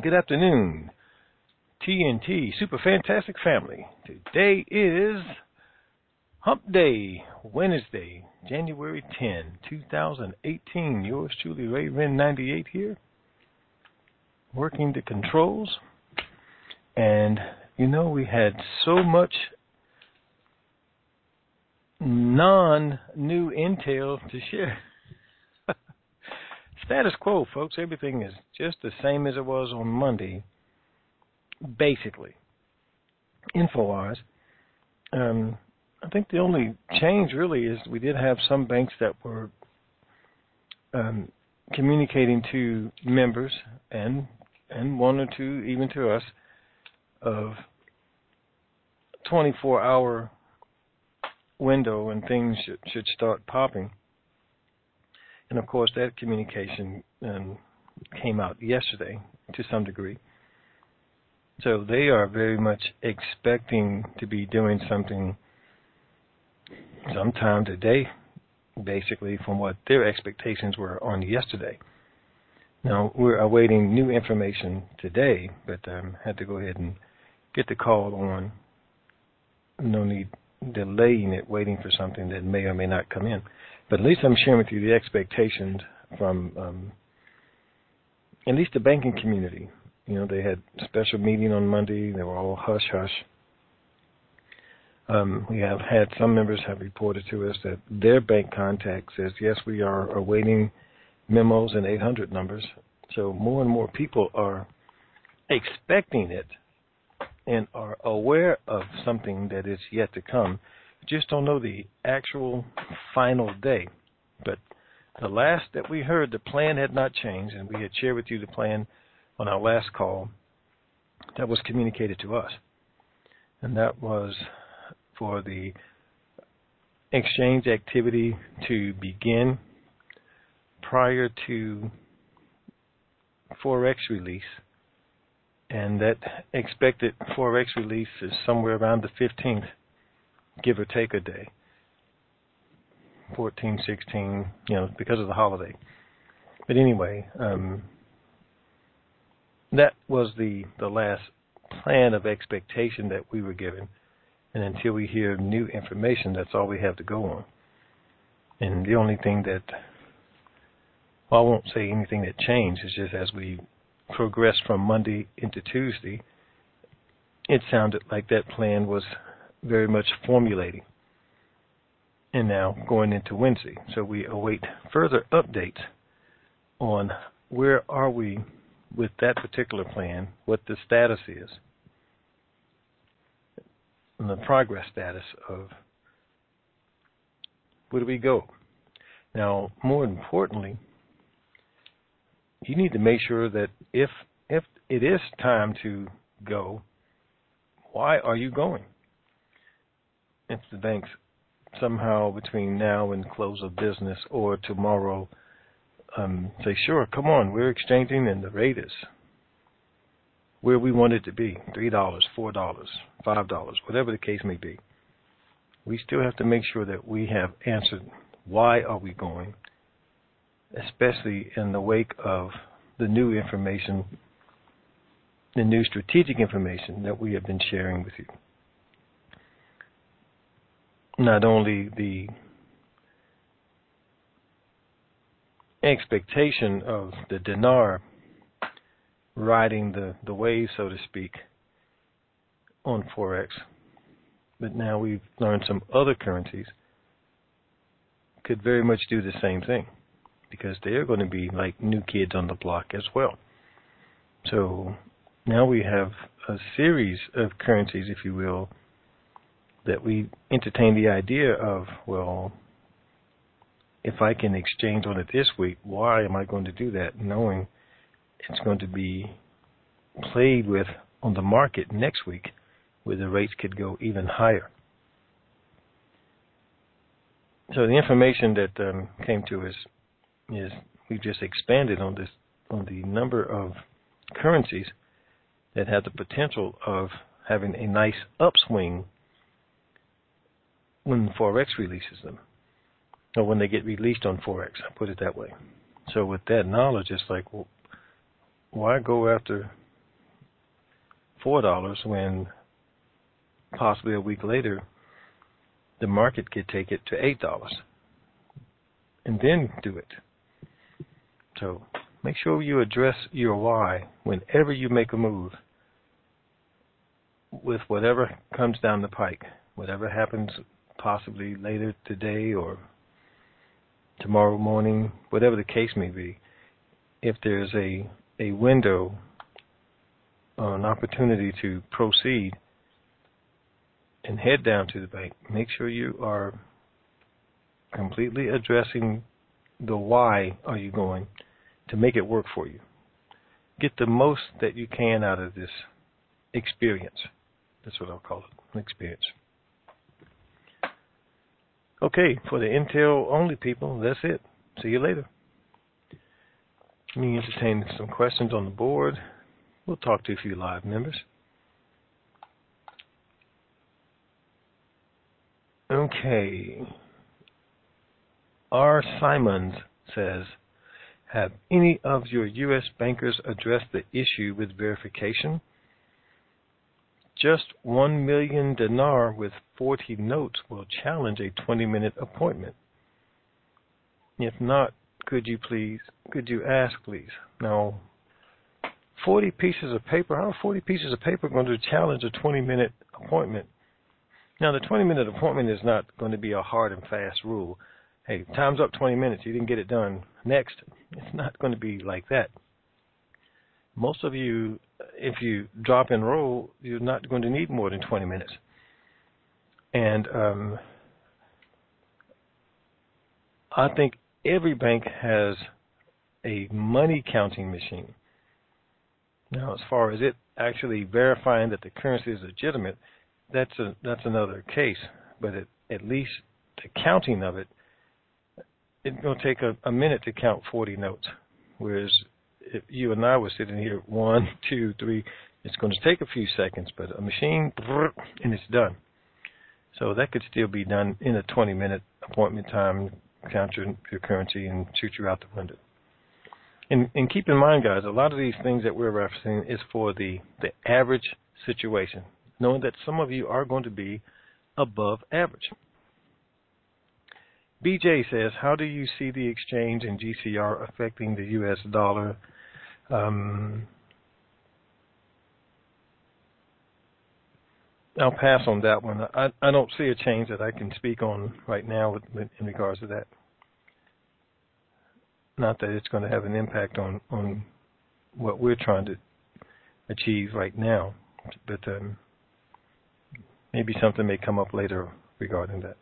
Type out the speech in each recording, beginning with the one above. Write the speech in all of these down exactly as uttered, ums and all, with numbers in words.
good afternoon, T N T Super Fantastic Family. Today is Hump Day, Wednesday, January tenth, twenty eighteen. Yours truly, Ray Ren ninety-eight here, working the controls. And, you know, we had so much non-new intel to share. Status quo, folks. Everything is just the same as it was on Monday, basically. Info-wise, um, I think the only change really is we did have some banks that were um, communicating to members and and one or two even to us of twenty-four hour window and things should, should start popping. And of course that communication um, came out yesterday to some degree. So they are very much expecting to be doing something sometime today, basically, from what their expectations were on yesterday. Now, we're awaiting new information today, but um, had to go ahead and get the call on. No need delaying it, waiting for something that may or may not come in. But at least I'm sharing with you the expectations from um, at least the banking community. You know, they had a special meeting on Monday. They were all hush-hush. Um, we have had some members have reported to us that their bank contact says, yes, we are awaiting memos and eight hundred numbers. So more and more people are expecting it and are aware of something that is yet to come. Just don't know the actual final day. But the last that we heard, the plan had not changed, and we had shared with you the plan on our last call that was communicated to us. And that was for the exchange activity to begin prior to Forex release. And that expected Forex release is somewhere around the fifteenth, give or take a day. fourteen, sixteen, you know, because of the holiday. But anyway, um, that was the, the last plan of expectation that we were given. And until we hear new information, that's all we have to go on. And the only thing that, well, I won't say anything that changed, it's just as we progressed from Monday into Tuesday, it sounded like that plan was very much formulating. And now going into Wednesday. So we await further updates on where are we with that particular plan, what the status is, and the progress status of where do we go. Now, more importantly, you need to make sure that if if it is time to go, why are you going? If the banks somehow between now and close of business or tomorrow um, say, sure, come on, we're exchanging and the rate is where we want it to be, three dollars, four dollars, five dollars, whatever the case may be. We still have to make sure that we have answered why are we going, especially in the wake of the new information, the new strategic information that we have been sharing with you. Not only the expectation of the dinar riding the, the wave, so to speak, on Forex, but now we've learned some other currencies could very much do the same thing because they're going to be like new kids on the block as well. So now we have a series of currencies, if you will, that we entertain the idea of, well, if I can exchange on it this week, why am I going to do that, knowing it's going to be played with on the market next week where the rates could go even higher. So the information that um, came to us is we've just expanded on this, on the number of currencies that have the potential of having a nice upswing when Forex releases them, or when they get released on Forex, I'll put it that way. So with that knowledge, it's like, well, why go after four dollars when possibly a week later the market could take it to eight dollars, and then do it. So make sure you address your why whenever you make a move with whatever comes down the pike, whatever happens possibly later today or tomorrow morning, whatever the case may be. If there's a, a window or an opportunity to proceed and head down to the bank, make sure you are completely addressing the why are you going to make it work for you. Get the most that you can out of this experience. That's what I'll call it, an experience. Okay, for the Intel only people, that's it. See you later. Let me entertain some questions on the board. We'll talk to a few live members. Okay. R. Simons says, have any of your U S bankers addressed the issue with verification? Just one million dinar with forty notes will challenge a twenty-minute appointment. If not, could you please, could you ask, please? Now, forty pieces of paper, how are forty pieces of paper going to challenge a twenty-minute appointment? Now, the twenty-minute appointment is not going to be a hard and fast rule. Hey, time's up twenty minutes, you didn't get it done. Next. It's not going to be like that. Most of you, if you drop and roll, you're not going to need more than twenty minutes. And um, I think every bank has a money counting machine. Now, as far as it actually verifying that the currency is legitimate, that's a, that's another case. But it, at least the counting of it, it's going to take a, a minute to count forty notes. Whereas if you and I were sitting here, one, two, three, it's going to take a few seconds, but a machine, and it's done. So that could still be done in a twenty-minute appointment time, count your, your currency, and shoot you out the window. And, and keep in mind, guys, a lot of these things that we're referencing is for the, the average situation, knowing that some of you are going to be above average. B J says, how do you see the exchange and G C R affecting the U S dollar? Um, I'll pass on that one. I, I don't see a change that I can speak on right now with, with, in regards to that. Not that it's going to have an impact on, on what we're trying to achieve right now, but um, maybe something may come up later regarding that.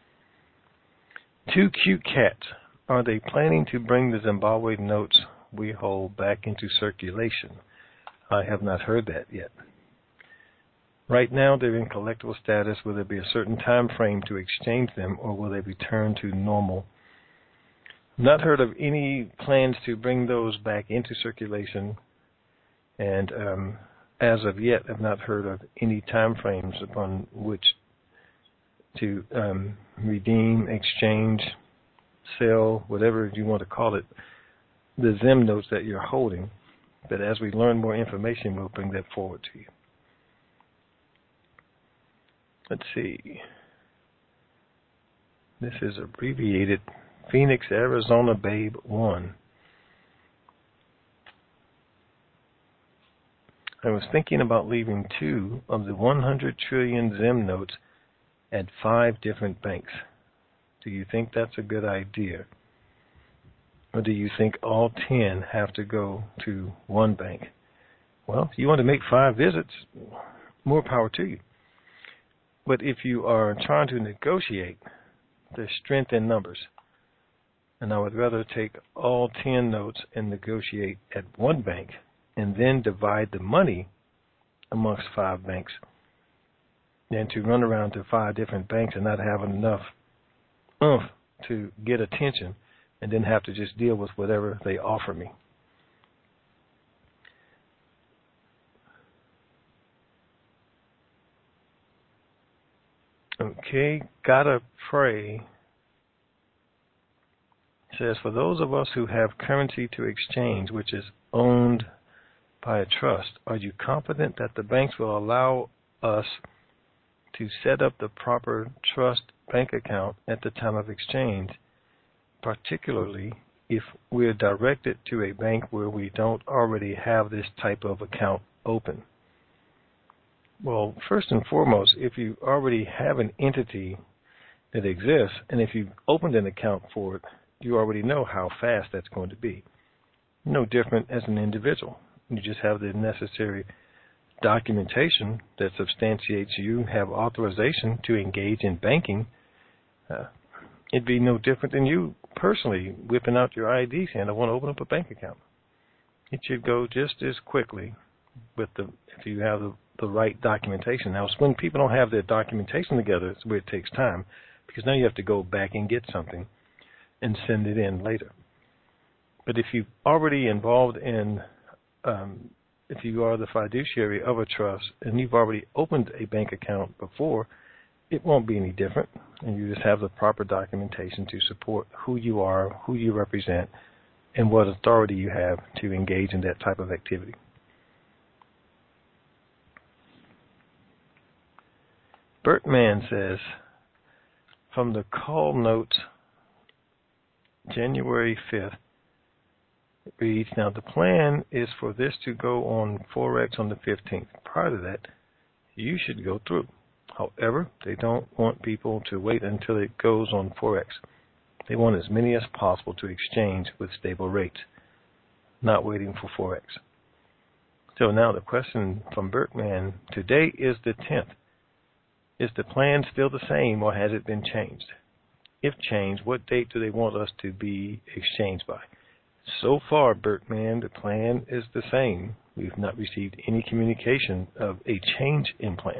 Two cute cats. Are they planning to bring the Zimbabwe notes we hold back into circulation? I have not heard that yet. Right now they're in collectible status. Will there be a certain time frame to exchange them, or will they return to normal? Not heard of any plans to bring those back into circulation, and um, as of yet I've not heard of any time frames upon which to um, redeem, exchange, sell, whatever you want to call it, the Zim notes that you're holding. But as we learn more information, we'll bring that forward to you. Let's see. This is abbreviated Phoenix, Arizona Babe one. I was thinking about leaving two of the one hundred trillion Zim notes at five different banks. Do you think that's a good idea? Or do you think all ten have to go to one bank? Well, if you want to make five visits, more power to you. But if you are trying to negotiate, there's strength in numbers. And I would rather take all ten notes and negotiate at one bank and then divide the money amongst five banks than to run around to five different banks and not have enough oomph to get attention and then have to just deal with whatever they offer me. Okay, gotta pray. It says, for those of us who have currency to exchange, which is owned by a trust, are you confident that the banks will allow us to set up the proper trust bank account at the time of exchange, particularly if we're directed to a bank where we don't already have this type of account open? Well, first and foremost, if you already have an entity that exists, and if you've opened an account for it, you already know how fast that's going to be. No different as an individual. You just have the necessary documentation that substantiates you have authorization to engage in banking. Uh, it'd be no different than you personally whipping out your I D saying, I want to open up a bank account. It should go just as quickly with the if you have the, the right documentation. Now, it's when people don't have their documentation together, it's where it takes time, because now you have to go back and get something and send it in later. But if you're already involved in, um, if you are the fiduciary of a trust and you've already opened a bank account before, it won't be any different. And you just have the proper documentation to support who you are, who you represent, and what authority you have to engage in that type of activity. Bertman says, from the call notes, January fifth, it reads, now the plan is for this to go on Forex on the fifteenth. Prior to that, you should go through. However, they don't want people to wait until it goes on Forex. They want as many as possible to exchange with stable rates, not waiting for Forex. So now the question from Bertman, today is the tenth. Is the plan still the same or has it been changed? If changed, what date do they want us to be exchanged by? So far, Bertman, the plan is the same. We've not received any communication of a change in plan.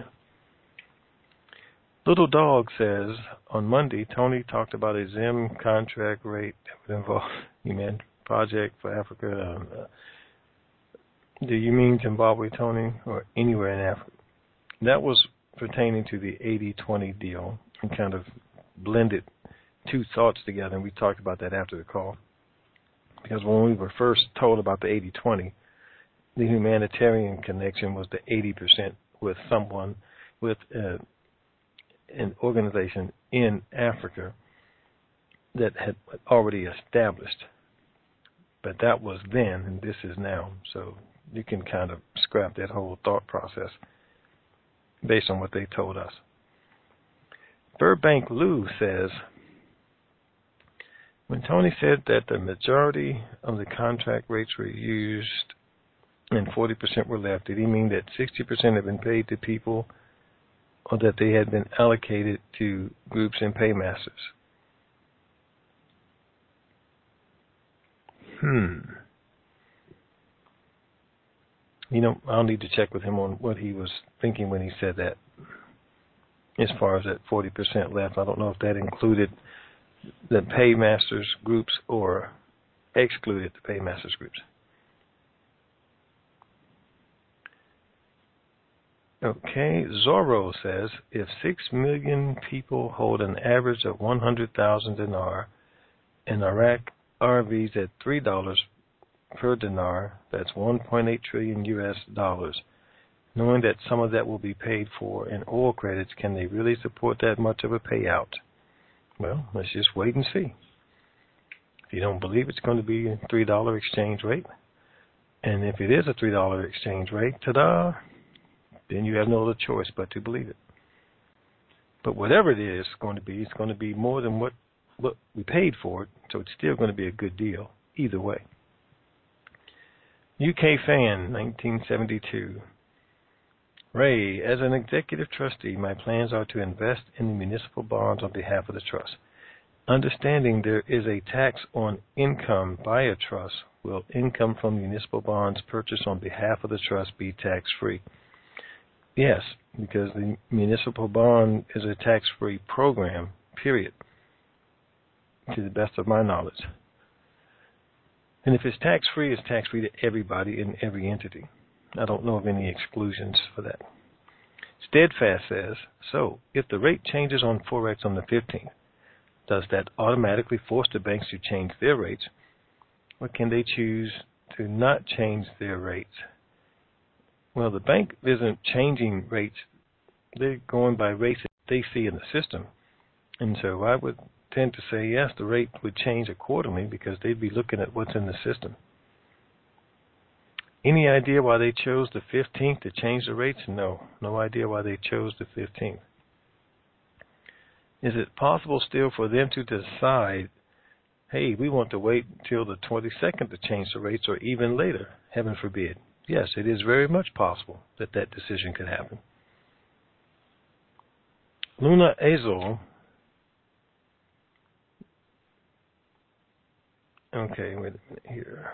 Little Dog says, on Monday, Tony talked about a Zim contract rate that would involve, you mean, Project for Africa. Um, uh, do you mean Zimbabwe, Tony, or anywhere in Africa? That was pertaining to the eighty twenty deal and kind of blended two thoughts together, and we talked about that after the call. Because when we were first told about the eighty twenty, the humanitarian connection was the eighty percent with someone, with uh, an organization in Africa that had already established. But that was then, and this is now. So you can kind of scrap that whole thought process based on what they told us. Burbank Lou says, when Tony said that the majority of the contract rates were used and forty percent were left, did he mean that sixty percent had been paid to people or that they had been allocated to groups and paymasters? Hmm. You know, I'll need to check with him on what he was thinking when he said that. As far as that forty percent left, I don't know if that included the paymasters groups or excluded the paymasters groups. Okay, Zorro says, if six million people hold an average of one hundred thousand dinar and Iraq R Vs at three dollars per dinar, that's one point eight trillion U S dollars. Knowing that some of that will be paid for in oil credits, can they really support that much of a payout? Well, let's just wait and see. If you don't believe it's going to be a three dollar exchange rate, and if it is a three dollar exchange rate, ta-da, then you have no other choice but to believe it. But whatever it is going to be, it's going to be more than what, what we paid for it, so it's still going to be a good deal either way. U K Fan, nineteen seventy-two. Ray, as an executive trustee, my plans are to invest in the municipal bonds on behalf of the trust. Understanding there is a tax on income by a trust, will income from municipal bonds purchased on behalf of the trust be tax-free? Yes, because the municipal bond is a tax-free program, period, to the best of my knowledge. And if it's tax-free, it's tax-free to everybody in every entity. I don't know of any exclusions for that. Steadfast says, so if the rate changes on Forex on the fifteenth, does that automatically force the banks to change their rates, or can they choose to not change their rates Well, the bank isn't changing rates. They're going by rates that they see in the system. And so I would tend to say, yes, the rate would change accordingly because they'd be looking at what's in the system. Any idea why they chose the fifteenth to change the rates? No. No idea why they chose the fifteenth. Is it possible still for them to decide, hey, we want to wait until the twenty-second to change the rates or even later? Heaven forbid. Yes, it is very much possible that that decision could happen. Luna Azul. Okay, wait a minute here.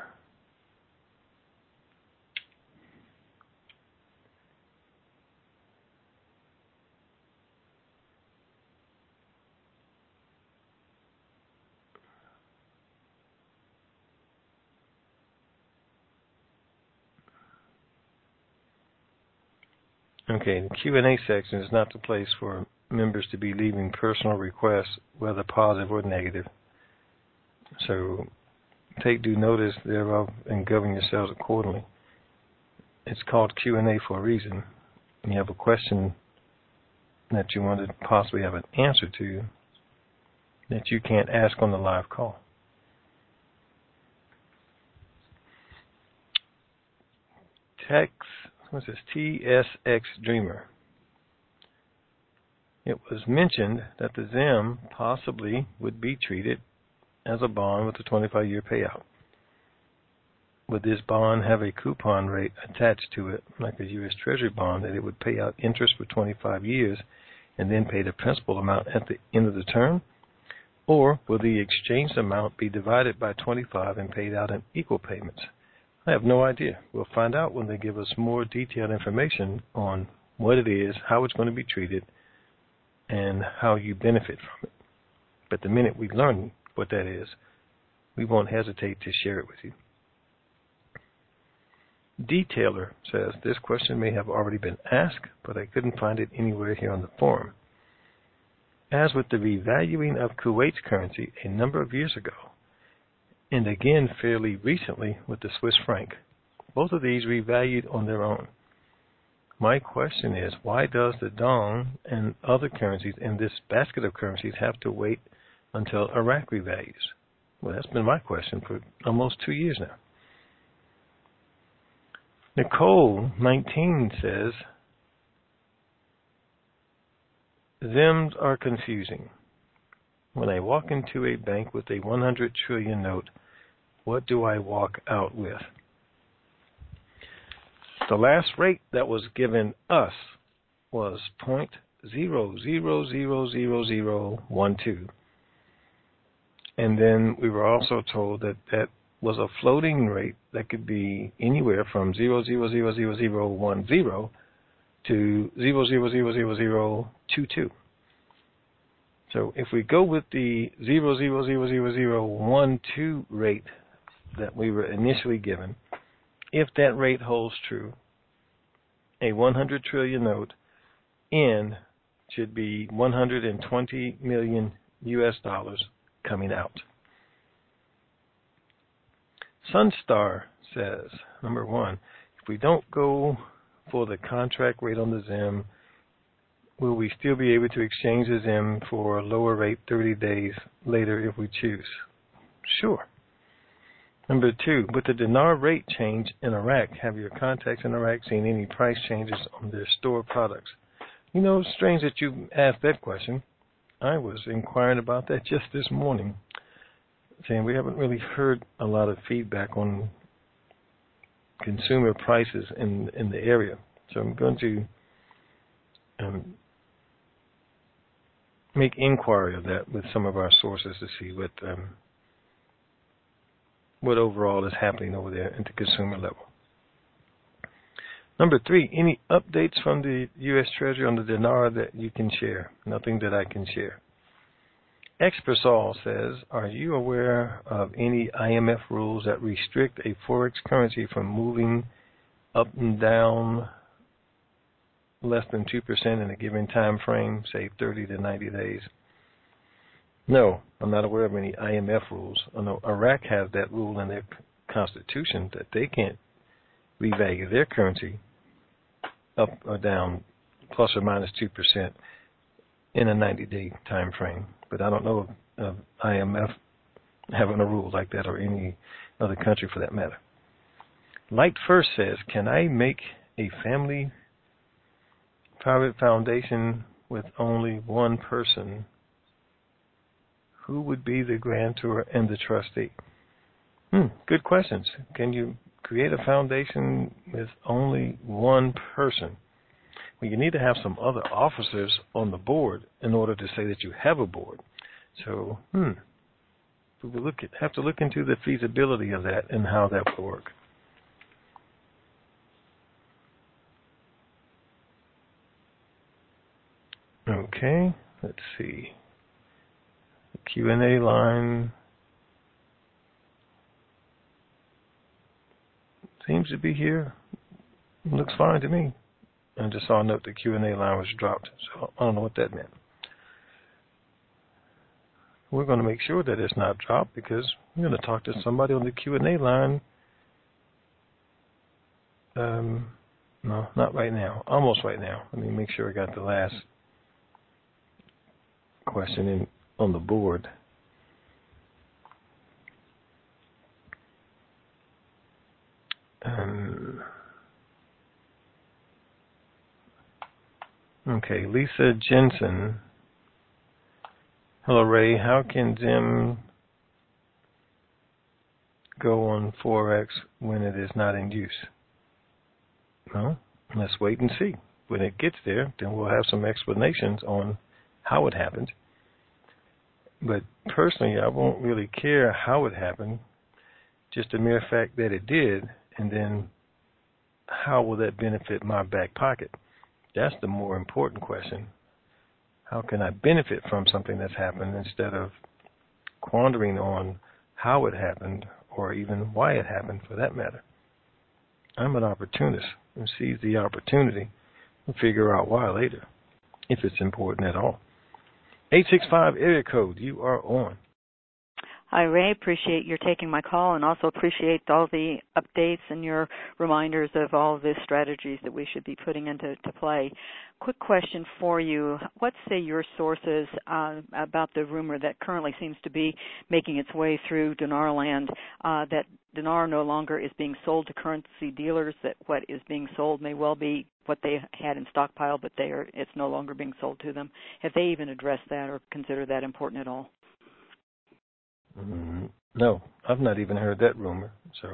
Okay, the Q and A section is not the place for members to be leaving personal requests, whether positive or negative. So take due notice thereof and govern yourselves accordingly. It's called Q and A for a reason. You have a question that you want to possibly have an answer to that you can't ask on the live call. Text, what's this? T S X Dreamer. It was mentioned that the Zim possibly would be treated as a bond with a twenty-five year payout. Would this bond have a coupon rate attached to it, like a U S Treasury bond, that it would pay out interest for twenty-five years and then pay the principal amount at the end of the term? Or will the exchanged amount be divided by twenty-five and paid out in equal payments? I have no idea. We'll find out when they give us more detailed information on what it is, how it's going to be treated, and how you benefit from it. But the minute we learn what that is, we won't hesitate to share it with you. Detailer says, this question may have already been asked, but I couldn't find it anywhere here on the forum. As with the revaluing of Kuwait's currency a number of years ago, and again fairly recently with the Swiss franc, both of these revalued on their own. My question is, why does the dong and other currencies in this basket of currencies have to wait until Iraq revalues? Well, that's been my question for almost two years now. Nicole nineteen says, Zims are confusing. When I walk into a bank with a one hundred trillion note, what do I walk out with? The last rate that was given us was zero point zero zero zero zero zero one two. And then we were also told that that was a floating rate that could be anywhere from zero point zero zero zero zero one zero to zero point zero zero zero zero two two. So if we go with the zero point zero zero zero zero one two rate that we were initially given, if that rate holds true, a one hundred trillion note in should be one hundred twenty million U S dollars coming out. Sunstar says, number one, if we don't go for the contract rate on the Zim, will we still be able to exchange the Zim for a lower rate thirty days later if we choose? Sure. Number two, with the dinar rate change in Iraq, have your contacts in Iraq seen any price changes on their store products? You know, it's strange that you asked that question. I was inquiring about that just this morning, saying we haven't really heard a lot of feedback on consumer prices in in the area. So I'm going to um, make inquiry of that with some of our sources to see what um, what overall is happening over there at the consumer level. Number three, any updates from the U S Treasury on the dinar that you can share? Nothing that I can share. Expersol says, are you aware of any I M F rules that restrict a forex currency from moving up and down less than two percent in a given time frame, say thirty to ninety days? No, I'm not aware of any I M F rules. I know Iraq has that rule in their constitution that they can't revalue their currency up or down, plus or minus two percent in a ninety-day time frame. But I don't know of, of I M F having a rule like that, or any other country for that matter. Light First says, can I make a family private foundation with only one person? Who would be the grantor and the trustee? Hmm, good questions. Can you create a foundation with only one person? Well, you need to have some other officers on the board in order to say that you have a board. So, hmm, we will look at, have to look into the feasibility of that and how that would work. Okay, let's see. The Q and A line seems to be here. Looks fine to me. I just saw a note the Q and A line was dropped, so I don't know what that meant. We're going to make sure that it's not dropped because we're going to talk to somebody on the Q and A line. Um, no, not right now. Almost right now. Let me make sure I got the last question in on the board. Um, okay, Lisa Jensen. Hello, Ray. How can Zim go on Forex when it is not in use? Well, let's wait and see. When it gets there, then we'll have some explanations on how it happened. But personally, I won't really care how it happened, just the mere fact that it did, and then how will that benefit my back pocket? That's the more important question. How can I benefit from something that's happened instead of quandering on how it happened or even why it happened for that matter? I'm an opportunist who sees the opportunity and figure out why later, if it's important at all. eight six five area code, you are on. Hi, Ray. Appreciate your taking my call and also appreciate all the updates and your reminders of all the strategies that we should be putting into to play. Quick question for you. What say your sources uh, about the rumor that currently seems to be making its way through Dinar land, uh, that Dinar no longer is being sold to currency dealers, that what is being sold may well be what they had in stockpile, but they are it's no longer being sold to them? Have they even addressed that or considered that important at all? Mm, no, I've not even heard that rumor. So,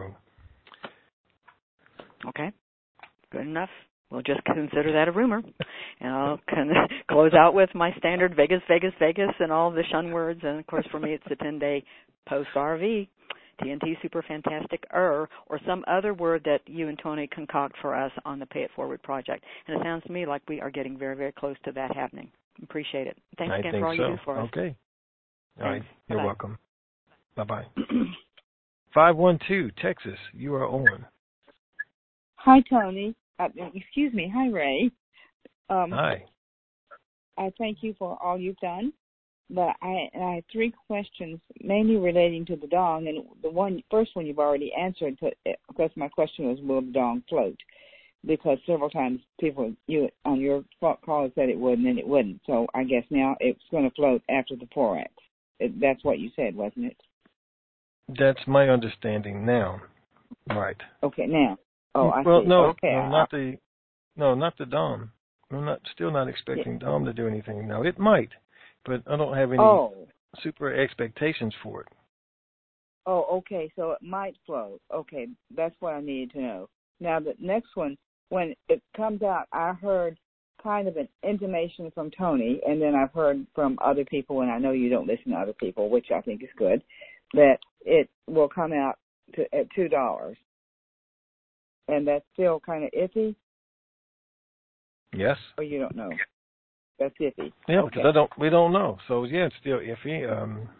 okay, good enough. We'll just consider that a rumor, and I'll kind of close out with my standard Vegas, Vegas, Vegas, and all the shun words. And of course, for me, it's the ten-day post-R V, T N T Super Fantastic Er, or some other word that you and Tony concoct for us on the Pay It Forward project. And it sounds to me like we are getting very, very close to that happening. Appreciate it. Thanks I again think for all so. you do for us. Okay. All Thanks. right. You're Bye-bye. welcome. Bye-bye. five one two, Texas, you are on. Hi, Tony. Uh, excuse me. Hi, Ray. Um, Hi. I thank you for all you've done, but I, I have three questions, mainly relating to the dong, and the one first one you've already answered, because my question was, will the dong float? Because several times people you on your call said it would, and then it wouldn't. So I guess now it's going to float after the Forex. It, that's what you said, wasn't it? That's my understanding now. Right. Okay, now. Oh, I well, see. no, okay, no, I, not the, no, not the Dom. I'm not still not expecting yeah. Dom to do anything. Now it might, but I don't have any oh. super expectations for it. Oh, okay. So it might float. Okay, that's what I needed to know. Now the next one, when it comes out, I heard kind of an intimation from Tony, and then I've heard from other people, and I know you don't listen to other people, which I think is good, that it will come out to at two dollars. And that's still kind of iffy? Yes. Or you don't know? That's iffy. Yeah, okay. because I don't, we don't know. So, yeah, it's still iffy. Um,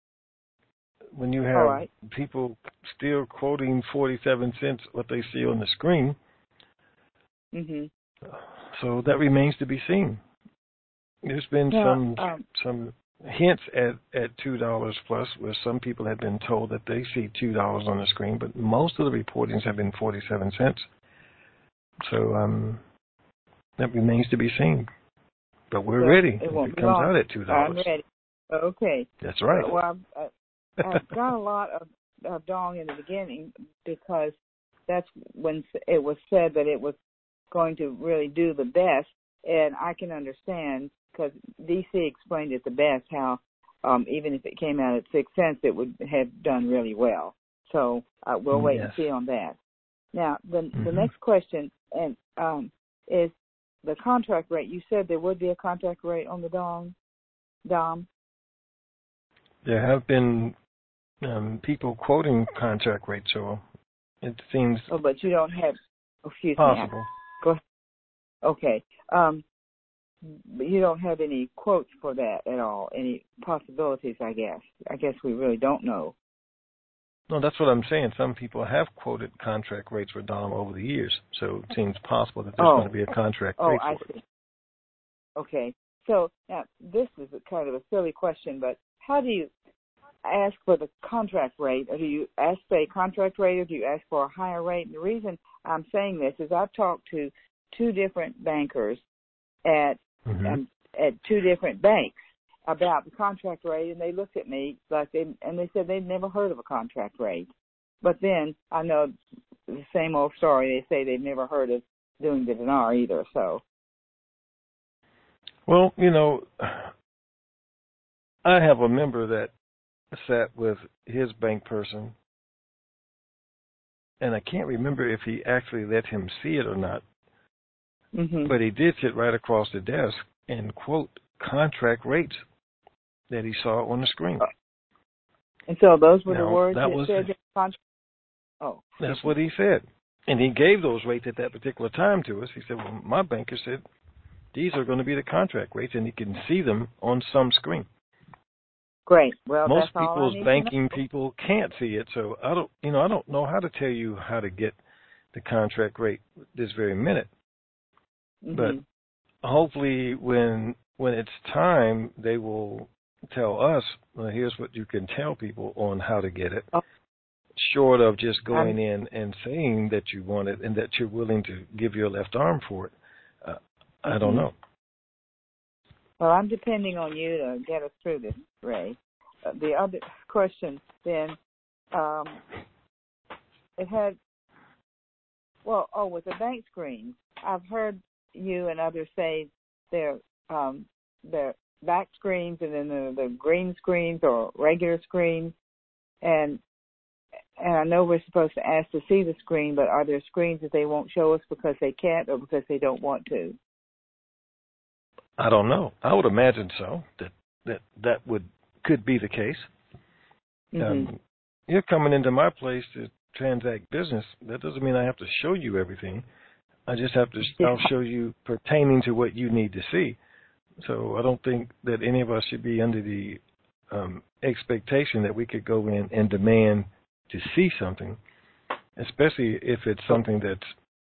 when you have right. people still quoting forty-seven cents, what they see on the screen, mm-hmm. so that remains to be seen. There's been now, some um, some hints at, at two dollars plus, where some people have been told that they see two dollars on the screen, but most of the reportings have been forty-seven cents. So um, That remains to be seen. But we're well, ready it if won't it be comes long. out at two dollars. I'm ready. Okay. That's right. Well, I've, I've got a lot of, of dong in the beginning because that's when it was said that it was going to really do the best, and I can understand because D C explained it the best how um, even if it came out at six cents, it would have done really well. So uh, we'll wait yes. and see on that. Now, the mm-hmm. the next question and um, is the contract rate. You said there would be a contract rate on the dong, Dom. There have been um, people quoting contract rates, so it seems oh, but you don't have. Oh, excuse possible. me. Go ahead. Okay. Um, but you don't have any quotes for that at all. Any possibilities? I guess. I guess we really don't know. No, that's what I'm saying. Some people have quoted contract rates for Dom over the years, so it seems possible that there's oh. going to be a contract oh, rate I for see. it. Okay. So now this is a kind of a silly question, but how do you ask for the contract rate, or do you ask for a contract rate, or do you ask for a higher rate? And the reason I'm saying this is I've talked to two different bankers at mm-hmm. um, at two different banks about the contract rate, and they looked at me like they and they said they'd never heard of a contract rate. But then I know the same old story. They say they've never heard of doing the dinar either. So, well, you know, I have a member that sat with his bank person, and I can't remember if he actually let him see it or not, mm-hmm. but he did sit right across the desk and quote contract rates that he saw on the screen. And so those were now, the words that that was said in the contract. Oh, that's what he said, and he gave those rates at that particular time to us. He said, "Well, my banker said these are going to be the contract rates, and you can see them on some screen." Great. Well, most that's all I people's need banking to know. people can't see it, so I don't, you know, I don't know how to tell you how to get the contract rate this very minute. Mm-hmm. But hopefully, when when it's time, they will tell us, well, here's what you can tell people on how to get it, oh. short of just going I'm, in and saying that you want it and that you're willing to give your left arm for it. Uh, mm-hmm. I don't know. Well, I'm depending on you to get us through this, Ray. Uh, the other question then, um, it had, well, oh, with the bank screens, I've heard you and others say they're, um, they're back screens and then the, the green screens or regular screens. And and I know we're supposed to ask to see the screen, but are there screens that they won't show us because they can't or because they don't want to? I don't know. I would imagine so. That that that would could be the case. Mm-hmm. Um, you're coming into my place to transact business. That doesn't mean I have to show you everything. I just have to. Yeah. I'll show you pertaining to what you need to see. So I don't think that any of us should be under the um, expectation that we could go in and demand to see something, especially if it's something that's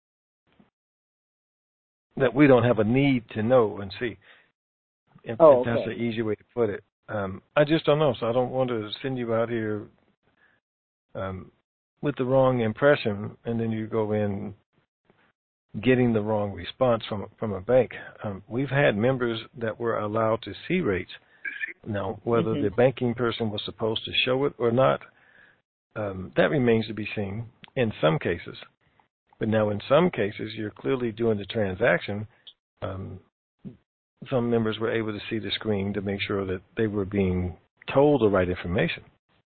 that we don't have a need to know and see. If, Oh, if that's okay. the easy way to put it. Um, I just don't know, so I don't want to send you out here um, with the wrong impression, and then you go in getting the wrong response from from a bank. Um, we've had members that were allowed to see rates. Now, whether mm-hmm. the banking person was supposed to show it or not, um, that remains to be seen in some cases. But now in some cases, you're clearly doing the transaction. Um, some members were able to see the screen to make sure that they were being told the right information.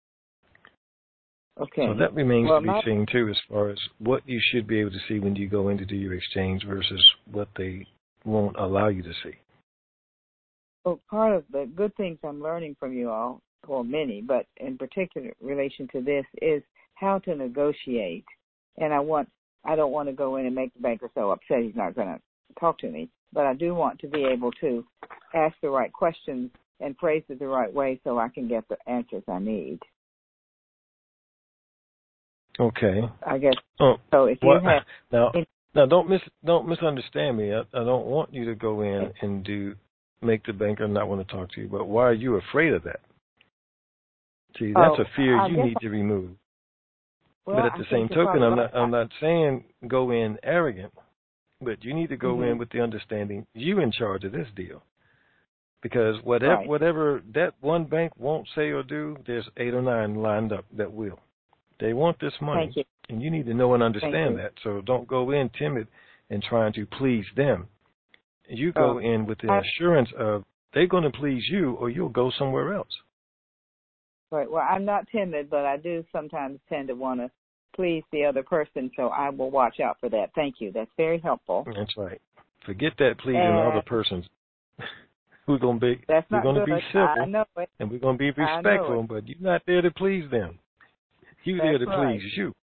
Okay. So that remains well, to be my, seen, too, as far as what you should be able to see when you go in to do your exchange versus what they won't allow you to see. Well, part of the good things I'm learning from you all, or many, but in particular relation to this, is how to negotiate. And I want, I don't want to go in and make the banker so upset he's not going to talk to me, but I do want to be able to ask the right questions and phrase it the right way so I can get the answers I need. Okay. I guess. Oh, So if you well, have now, now don't mis don't misunderstand me. I, I don't want you to go in and do make the banker not want to talk to you. But why are you afraid of that? See, that's oh, a fear I you guess, need to remove. well, but at the I same think you're token, probably I'm right. not I'm not saying go in arrogant. But you need to go mm-hmm. in with the understanding you in charge of this deal. Because whatever right. whatever that one bank won't say or do, there's eight or nine lined up that will. They want this money, Thank you. and you need to know and understand that. So don't go in timid and trying to please them. You go oh, in with the I, assurance of they're going to please you, or you'll go somewhere else. right. Well, I'm not timid, but I do sometimes tend to want to please the other person, so I will watch out for that. Thank you. That's very helpful. That's right. Forget that pleasing and the other persons. We're going to be that's we're not going to good. be civil, I know it. and we're going to be I know respectful, it. but you're not there to please them. You're That's there to right. please you.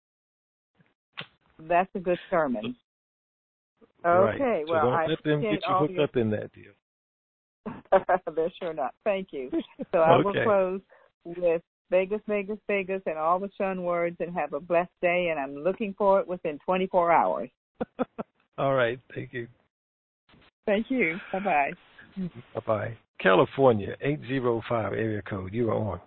That's a good sermon. Right. Okay. So well, don't I let them get you hooked your... up in that deal. They're sure not. Thank you. So I Okay. will close with Vegas, Vegas, Vegas, and all the fun words, and have a blessed day. And I'm looking for it within twenty-four hours. All right. Thank you. Thank you. Bye bye. Bye bye. California, eight zero five area code. You are on.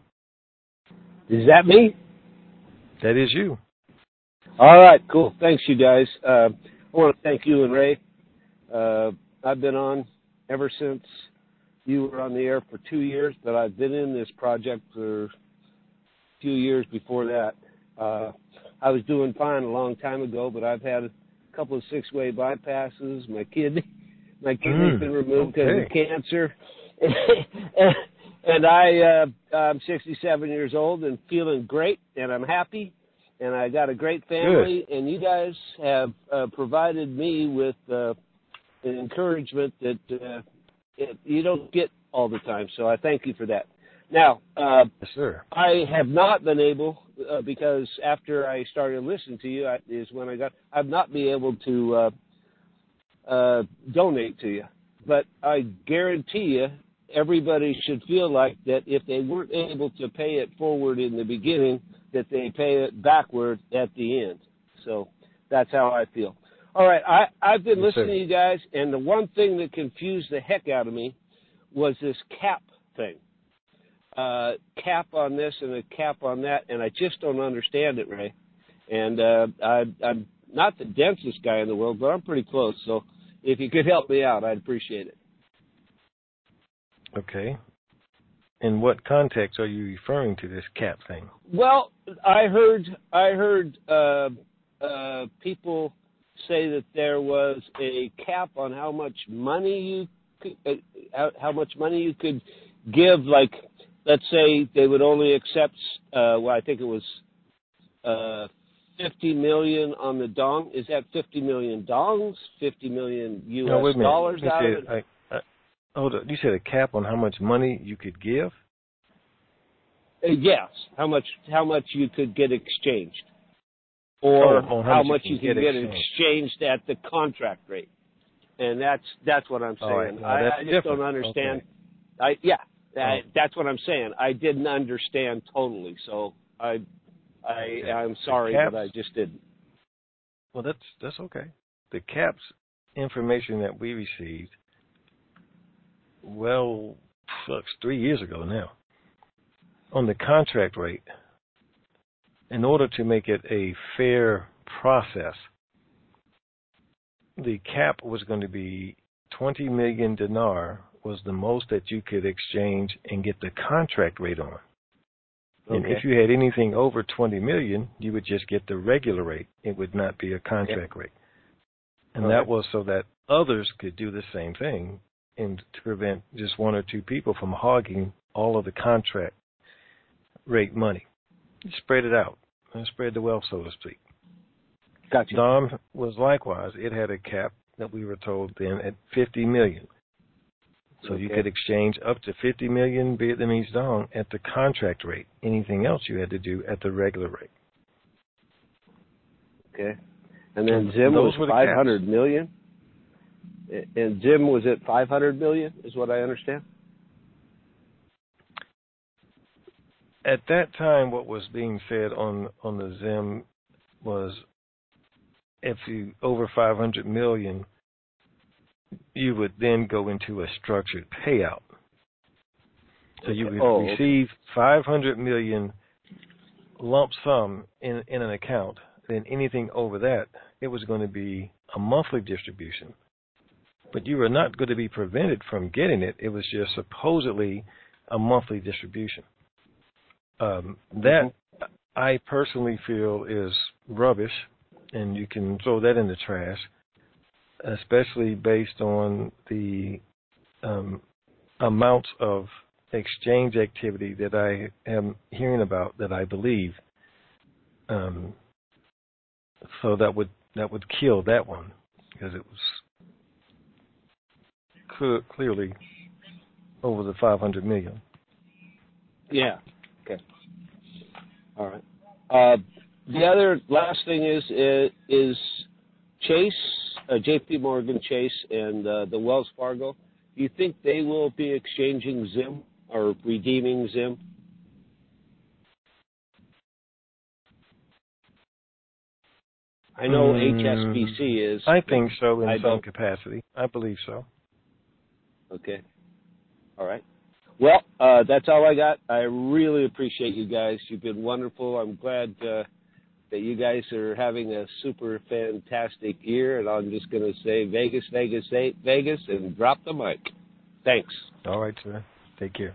Is that me? That is you. All right, cool. Thanks, you guys. Uh, I want to thank you and Ray. Uh, I've been on ever since you were on the air for two years, but I've been in this project for a few years before that. Uh, I was doing fine a long time ago, but I've had a couple of six-way bypasses. My kidney, my kidney's Mm, been removed because okay. of cancer. and, and I, uh, I'm sixty-seven years old and feeling great, and I'm happy, and I got a great family, Good. and you guys have uh, provided me with uh, an encouragement that uh, it, you don't get all the time, so I thank you for that. Now, uh, Yes, sir. I have not been able, uh, because after I started listening to you I, is when I got, I've not been able to uh, uh, donate to you. But I guarantee you, everybody should feel like that if they weren't able to pay it forward in the beginning, that they pay it backward at the end. So that's how I feel. All right, I, I've been Yes, listening sir. to you guys, and the one thing that confused the heck out of me was this cap thing. Uh, cap on this and a cap on that, and I just don't understand it, Ray. And uh, I, I'm not the densest guy in the world, but I'm pretty close. So if you could help me out, I'd appreciate it. Okay. In what context are you referring to this cap thing? Well, I heard I heard uh, uh, people say that there was a cap on how much money you could, uh, how, how much money you could give. Like, let's say they would only accept, uh, well, I think it was uh, fifty million on the dong. Is that fifty million dongs? fifty million U S No, wait a minute. dollars You out said, of it? I, I, hold on. You said a cap on how much money you could give? Uh, yes. How much? How much you could get exchanged, or oh, oh, how, how much you can get, exchanged. exchanged at the contract rate? And that's that's what I'm saying. All right. Well, I, that's I just different. don't understand. Okay. I yeah, I, Oh. that's what I'm saying. I didn't understand totally, so I I Okay. I'm The sorry, caps, but I just didn't. well, that's that's okay. The caps information that we received, well, shucks, three years ago now, on the contract rate, in order to make it a fair process, the cap was going to be twenty million dinar was the most that you could exchange and get the contract rate on. And Okay. if you had anything over twenty million, you would just get the regular rate. It would not be a contract rate. And Okay. that was so that others could do the same thing and to prevent just one or two people from hogging all of the contract rate money. You spread it out and spread the wealth, so to speak. Gotcha. Dom was likewise. It had a cap that we were told then at fifty million. So Okay. you could exchange up to fifty million Vietnamese dong at the contract rate. Anything else you had to do at the regular rate. Okay. And then And Zim those was were the five caps. hundred million. And Zim was at five hundred million, is what I understand. At that time, what was being said on, on the Zim was if you over five hundred million, you would then go into a structured payout. So you would Oh, receive five hundred million lump sum in, in an account. then anything over that, it was going to be a monthly distribution. But you were not going to be prevented from getting it. It was just supposedly a monthly distribution. Um, that mm-hmm. I personally feel is rubbish, and you can throw that in the trash, especially based on the um, amounts of exchange activity that I am hearing about, that I believe. Um, so that would that would kill that one, because it was cl- clearly over the five hundred million. Yeah. Okay. All right. Uh, the other last thing is is, is Chase, uh, J P Morgan Chase, and uh, the Wells Fargo. Do you think they will be exchanging Zim or redeeming Zim? I know mm, H S B C is. I think so in I some don't. capacity. I believe so. Okay. All right. Well, uh, that's all I got. I really appreciate you guys. You've been wonderful. I'm glad uh, that you guys are having a super fantastic year, and I'm just going to say Vegas, Vegas, Vegas, and drop the mic. Thanks. All right, sir. Take care.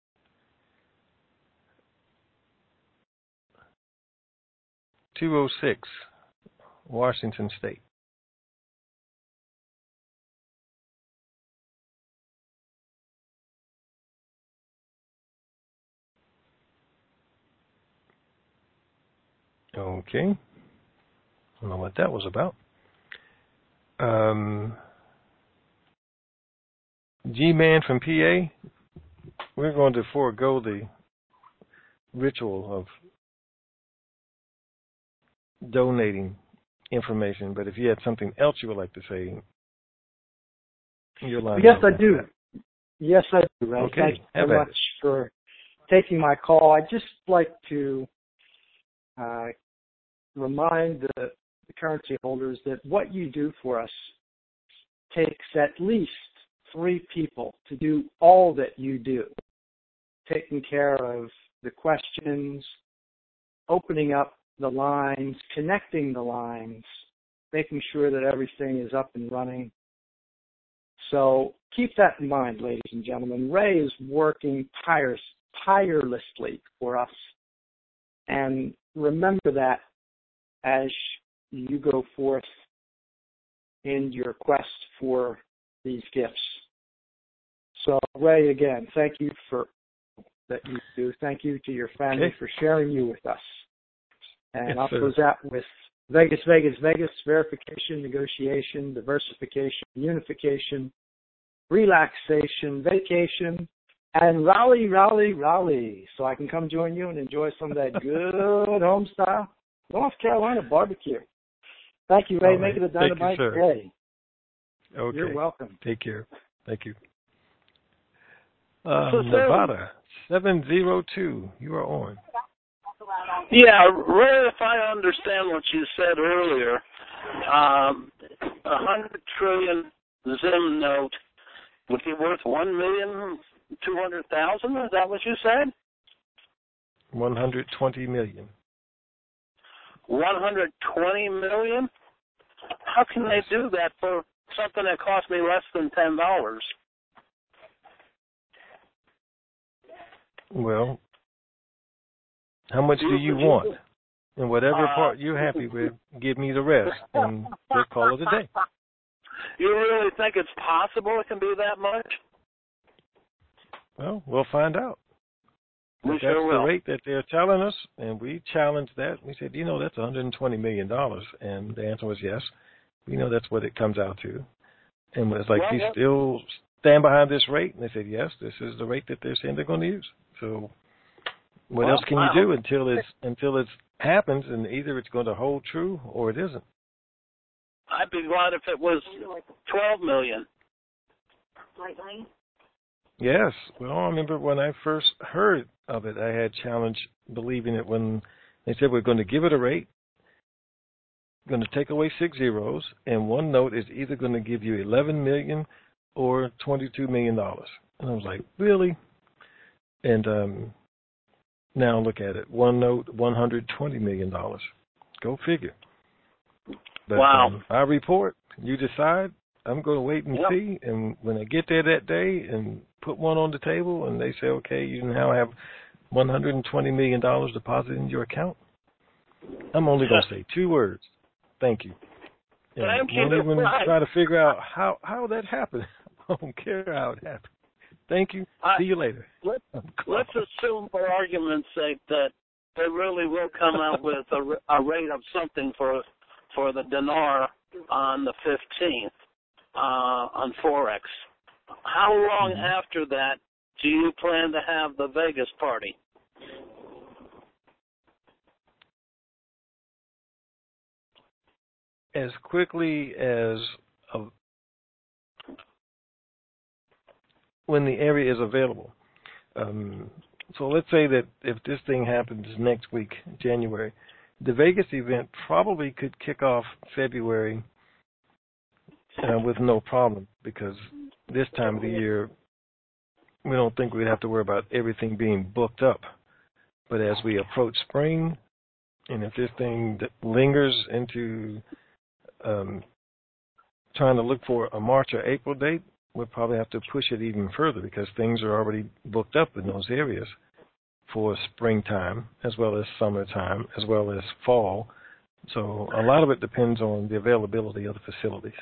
two oh six, Washington State. Okay. I don't know what that was about. Um, G-Man from P A, we're going to forego the ritual of donating information, but if you had something else you would like to say, your line. Yes, I do. Yes, I do, Ray. Okay. Thank you very much for taking my call. I'd just like to uh, remind the, the currency holders that what you do for us takes at least three people to do all that you do, taking care of the questions, opening up the lines, connecting the lines, making sure that everything is up and running. So keep that in mind, ladies and gentlemen. Ray is working tires, tirelessly for us. And remember that as you go forth in your quest for these gifts. So, Ray, again, thank you for that you do. Thank you to your family okay. for sharing you with us. And yes, I'll sir. close out with Vegas, Vegas, Vegas, verification, negotiation, diversification, unification, relaxation, vacation, and rally, rally, rally, so I can come join you and enjoy some of that good home-style North Carolina barbecue. Thank you, Ray. All right. Make it a dynamite you, day. Okay. You're welcome. Take care. Thank you. Uh, Nevada, seven oh two, you are on. Yeah, Ray, if I understand what you said earlier, um, a hundred trillion Zim note would be worth one million two hundred thousand. Is that what you said? One hundred twenty million. One hundred twenty million. How can they do that for something that cost me less than ten dollars? Well, how much do you want? And whatever uh, part you're happy with, give me the rest, and we'll call it a day. You really think it's possible it can be that much? Well, we'll find out. We that's sure will. The rate that they're telling us, and we challenged that. We said, you know, that's one hundred twenty million dollars, and the answer was yes. We know that's what it comes out to. And it's like, well, do you yeah. still stand behind this rate? And they said, yes, this is the rate that they're saying they're going to use. So what well, else can wow. you do until it's until it happens, and either it's going to hold true or it isn't? I'd be glad if it was twelve million. Slightly. Yes. Well, I remember when I first heard of it, I had challenge believing it when they said we're going to give it a rate, going to take away six zeros, and one note is either going to give you eleven million dollars or twenty-two million dollars. And I was like, really? And um, now look at it. One note, one hundred twenty million dollars. Go figure. But, wow. Um, I report. You decide. I'm going to wait and yep. see. And when I get there that day and put one on the table and they say, okay, you now have one hundred twenty million dollars deposited in your account, I'm only going to say two words. Thank you. And Thank won't you. even Right. try to figure out how, how that happened. I don't care how it happened. Thank you. I, See you later. Let, let's assume, for argument's sake, that they really will come out with a, a rate of something for for the dinar on the fifteenth uh, on Forex. How long mm-hmm. after that do you plan to have the Vegas party? As quickly as uh, when the area is available. Um, so let's say that if this thing happens next week, January, the Vegas event probably could kick off February uh, with no problem, because this time of the year, we don't think we'd have to worry about everything being booked up. But as we approach spring, and if this thing lingers into um, trying to look for a March or April date, we'll probably have to push it even further, because things are already booked up in those areas for springtime, as well as summertime, as well as fall. So a lot of it depends on the availability of the facilities.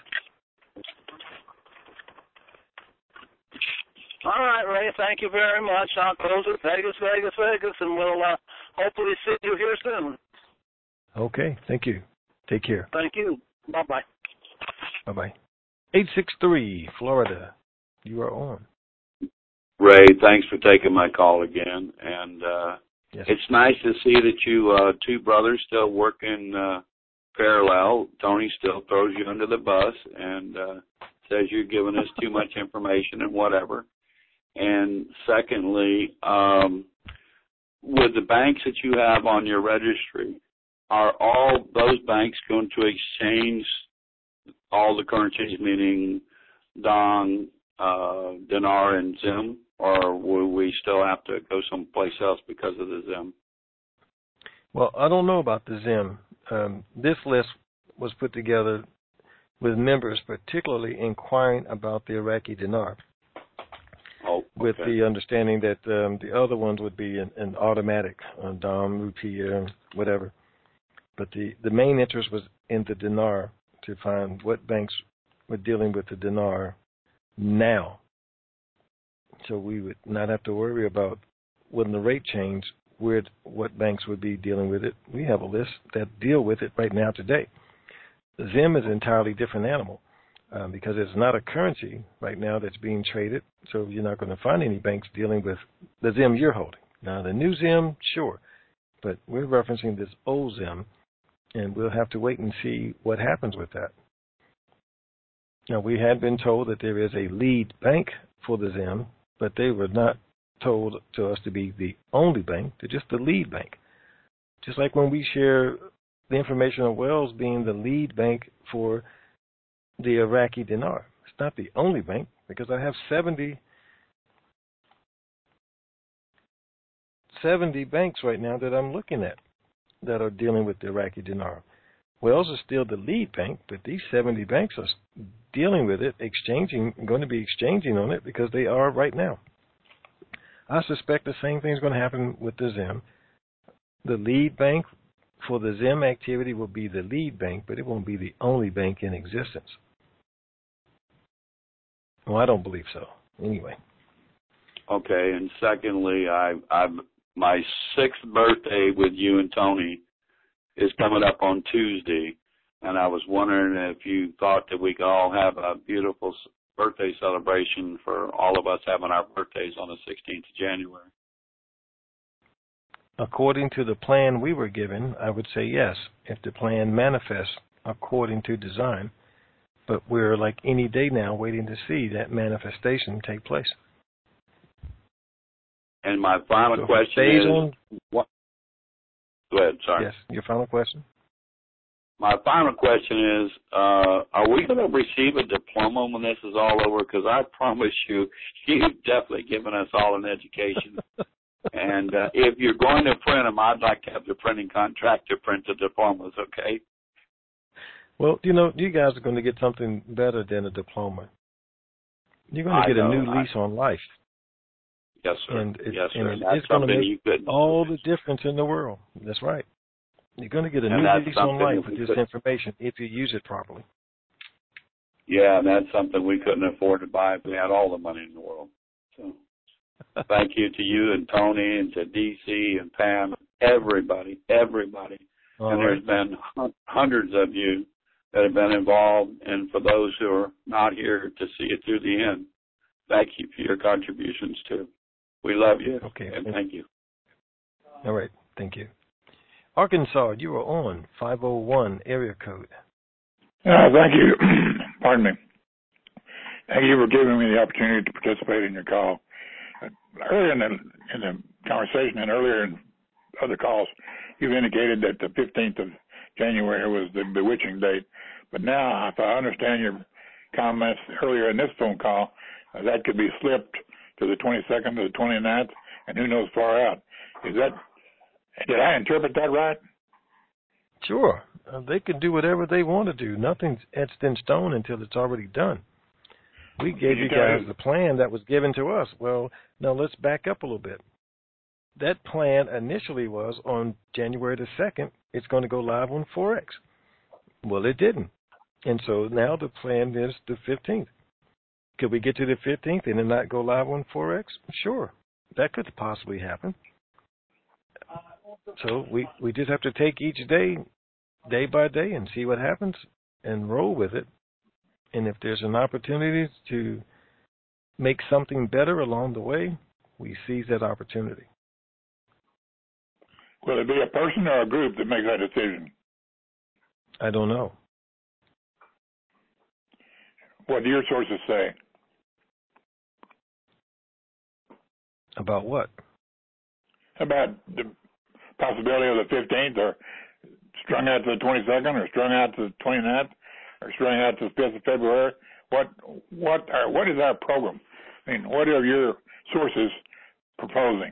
All right, Ray, thank you very much. I'll close it. Vegas, Vegas, Vegas, and we'll uh, hopefully see you here soon. Okay, thank you. Take care. Thank you. Bye-bye. Bye-bye. eight six three, Florida. You are on. Ray, thanks for taking my call again. And uh, yes. It's nice to see that you uh, two brothers still working uh, parallel. Tony still throws you under the bus and uh, says you're giving us too much information and whatever. And secondly, um, with the banks that you have on your registry, are all those banks going to exchange all the currencies, meaning Dong, uh, dinar, and Zim, or will we still have to go someplace else because of the Zim? Well, I don't know about the Zim. Um, this list was put together with members particularly inquiring about the Iraqi dinar, oh, okay. with the understanding that um, the other ones would be an, an automatic, uh, Dong, Rupiah, whatever. But the, the main interest was in the dinar, to find what banks were dealing with the dinar now. So we would not have to worry about when the rate changed, where, what banks would be dealing with it. We have a list that deal with it right now today. Zim is an entirely different animal uh, because it's not a currency right now that's being traded, so you're not going to find any banks dealing with the Zim you're holding. Now, the new Zim, sure, but we're referencing this old Zim, and we'll have to wait and see what happens with that. Now, we had been told that there is a lead bank for the Zim, but they were not told to us to be the only bank. They're just the lead bank. Just like when we share the information on Wells being the lead bank for the Iraqi dinar. It's not the only bank, because I have seventy, seventy banks right now that I'm looking at that are dealing with the Iraqi dinar. Wells is still the lead bank, but these seventy banks are dealing with it, exchanging, going to be exchanging on it because they are right now. I suspect the same thing is going to happen with the Zim. The lead bank for the Zim activity will be the lead bank, but it won't be the only bank in existence. Well, I don't believe so. Anyway. Okay, and secondly, I, I my sixth birthday with you and Tony is coming up on Tuesday, and I was wondering if you thought that we could all have a beautiful birthday celebration for all of us having our birthdays on the sixteenth of January. According to the plan we were given, I would say yes, if the plan manifests according to design, but we're like any day now waiting to see that manifestation take place. And my final so question is, on, what? Go ahead, sorry. Yes, your final question? My final question is, uh, are we going to receive a diploma when this is all over? Because I promise you, you've definitely given us all an education. And uh, if you're going to print them, I'd like to have the printing contractor print the diplomas, okay? Well, you know, you guys are going to get something better than a diploma. You're going to I get know, a new I, lease on life. Yes, sir. And it, yes, sir. and That's it's going to you make all the difference in the world. That's right. You're going to get a and new that's lease on life we with this could, information if you use it properly. Yeah, and that's something we couldn't afford to buy if we had all the money in the world. So thank you to you and Tony and to D C and Pam, everybody, everybody. All and right. there's been hundreds of you that have been involved, and for those who are not here to see it through the end, thank you for your contributions too. We love you, okay. and thank you. All right, thank you. Arkansas, you are on five oh one area code. Uh, thank you. Pardon me. Thank you for giving me the opportunity to participate in your call. Uh, earlier in the, in the conversation and earlier in other calls, you've indicated that the fifteenth of January was the bewitching date. But now, if I understand your comments earlier in this phone call, uh, that could be slipped to the twenty-second to the twenty-ninth, and who knows far out. Is that, did I interpret that right? Sure. Uh, they can do whatever they want to do. Nothing's etched in stone until it's already done. We gave you, you guys the plan that was given to us. Well, now let's back up a little bit. That plan initially was on January the second, it's going to go live on Forex. Well, it didn't. And so now the plan is the fifteenth. Could we get to the fifteenth and then not go live on Forex? Sure. That could possibly happen. So we, we just have to take each day, day by day, and see what happens and roll with it. And if there's an opportunity to make something better along the way, we seize that opportunity. Will it be a person or a group that makes that decision? I don't know. What do your sources say? About what? About the possibility of the fifteenth, or strung out to the twenty-second, or strung out to the twenty-ninth, or strung out to the fifth of February. What what are, what is our program? I mean, what are your sources proposing?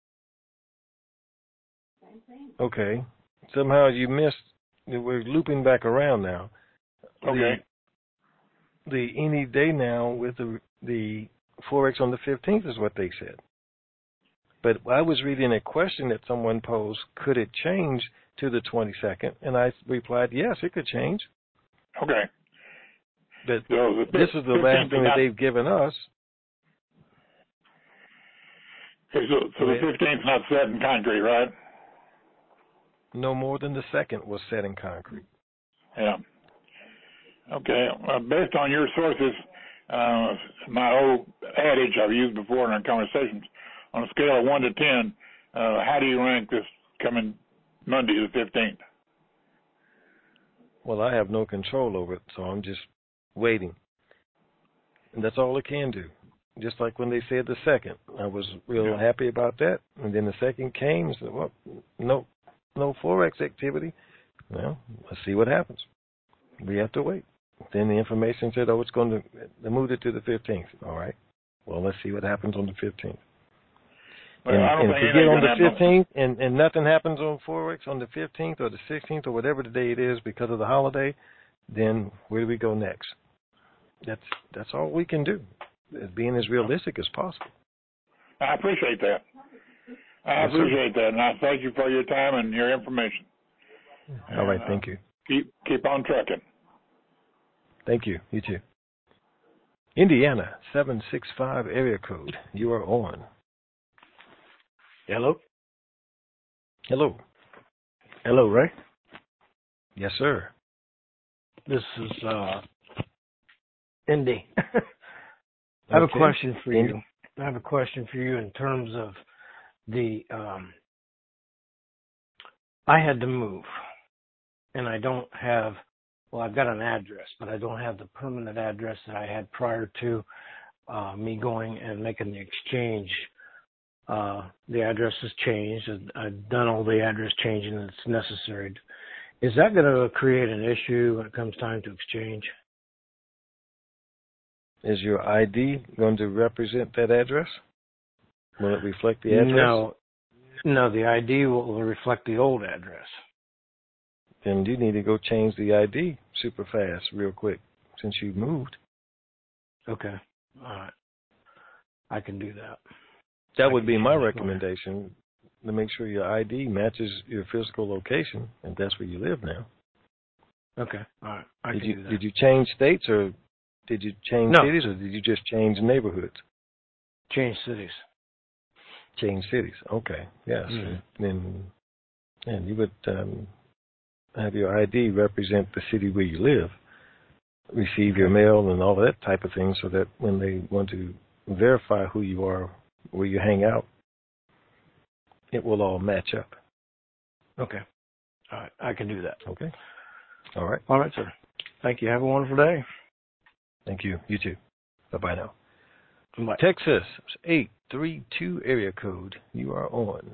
Okay. Somehow you missed. We're looping back around now. Okay. The, the any day now with the the Forex on the fifteenth is what they said. But I was reading a question that someone posed, could it change to the twenty-second? And I replied, yes, it could change. Okay. But so the this is the last thing that they've given us. Okay, so, so the fifteenth is not set in concrete, right? No more than the second was set in concrete. Yeah. Okay. Well, based on your sources, uh, my old adage I've used before in our conversations, on a scale of one to ten, uh, how do you rank this coming Monday, the fifteenth? Well, I have no control over it, so I'm just waiting. And that's all I can do. Just like when they said the second, I was real yeah. happy about that. And then the second came and said, well, no, no Forex activity. Well, let's see what happens. We have to wait. Then the information said, oh, it's going to, they moved it to the fifteenth. All right. Well, let's see what happens on the fifteenth. Well, and and if we get on the fifteenth no... and, and nothing happens on Forex on the fifteenth or the sixteenth or whatever the day it is because of the holiday, then where do we go next? That's that's all we can do, being as realistic as possible. I appreciate that. I yes, appreciate sir. that, and I thank you for your time and your information. All right, and, thank uh, you. Keep keep on trucking. Thank you. You too. Indiana, seven six five area code. You are on. Hello? Hello. Hello, Ray? Yes, sir. This is uh, Indy. I have okay. a question for Indy. you. I have a question for you in terms of the, um, I had to move, and I don't have, well, I've got an address, but I don't have the permanent address that I had prior to uh, me going and making the exchange. Uh, the address has changed. I've done all the address changing that's necessary. Is that going to create an issue when it comes time to exchange? Is your I D going to represent that address? Will it reflect the address? No, no, the I D will reflect the old address. Then you need to go change the I D super fast, real quick, since you moved. Okay, all right. I can do that. That I would be my change recommendation, to make sure your I D matches your physical location, if that's where you live now. Okay, all right. I did can you do that. did you change states, or did you change No. cities, or did you just change neighborhoods? Change cities. Change cities. Okay. Yes. Mm-hmm. Then, and you would um, have your I D represent the city where you live, receive your mail and all that type of thing, so that when they want to verify who you are, where you hang out, it will all match up. Okay. All right. I can do that. Okay. All right. All right, sir. Thank you. Have a wonderful day. Thank you. You too. Bye-bye now. Bye. Texas, eight three two area code. You are on.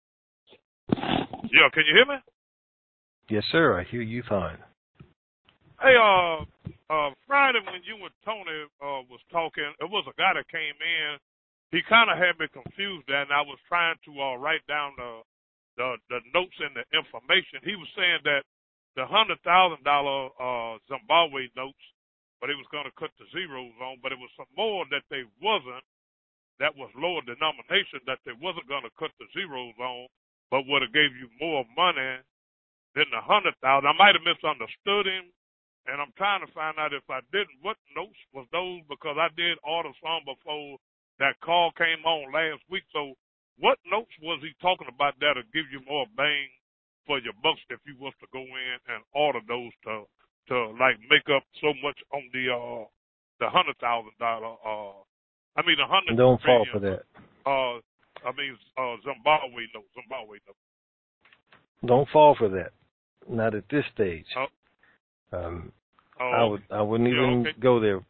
Yeah, can you hear me? Yes, sir. I hear you fine. Hey, uh, uh, Friday when you and Tony uh, was talking, it was a guy that came in. He kind of had me confused there, and I was trying to uh, write down the, the the notes and the information. He was saying that the hundred thousand dollar uh, Zimbabwe notes, but he was going to cut the zeros on, but it was some more that they wasn't. That was lower denomination that they wasn't going to cut the zeros on, but would have gave you more money than the hundred thousand. I might have misunderstood him. And I'm trying to find out if I didn't, what notes was those, because I did order some before that call came on last week. So what notes was he talking about that'll give you more bang for your bucks if you was to go in and order those to, to like make up so much on the, uh, the hundred thousand dollar, uh, I mean, a hundred. Don't fall for that. Uh, I mean, uh, Zimbabwe notes, Zimbabwe notes. Don't fall for that. Not at this stage. Oh. Um, oh, I would, I wouldn't yeah, even okay. go there.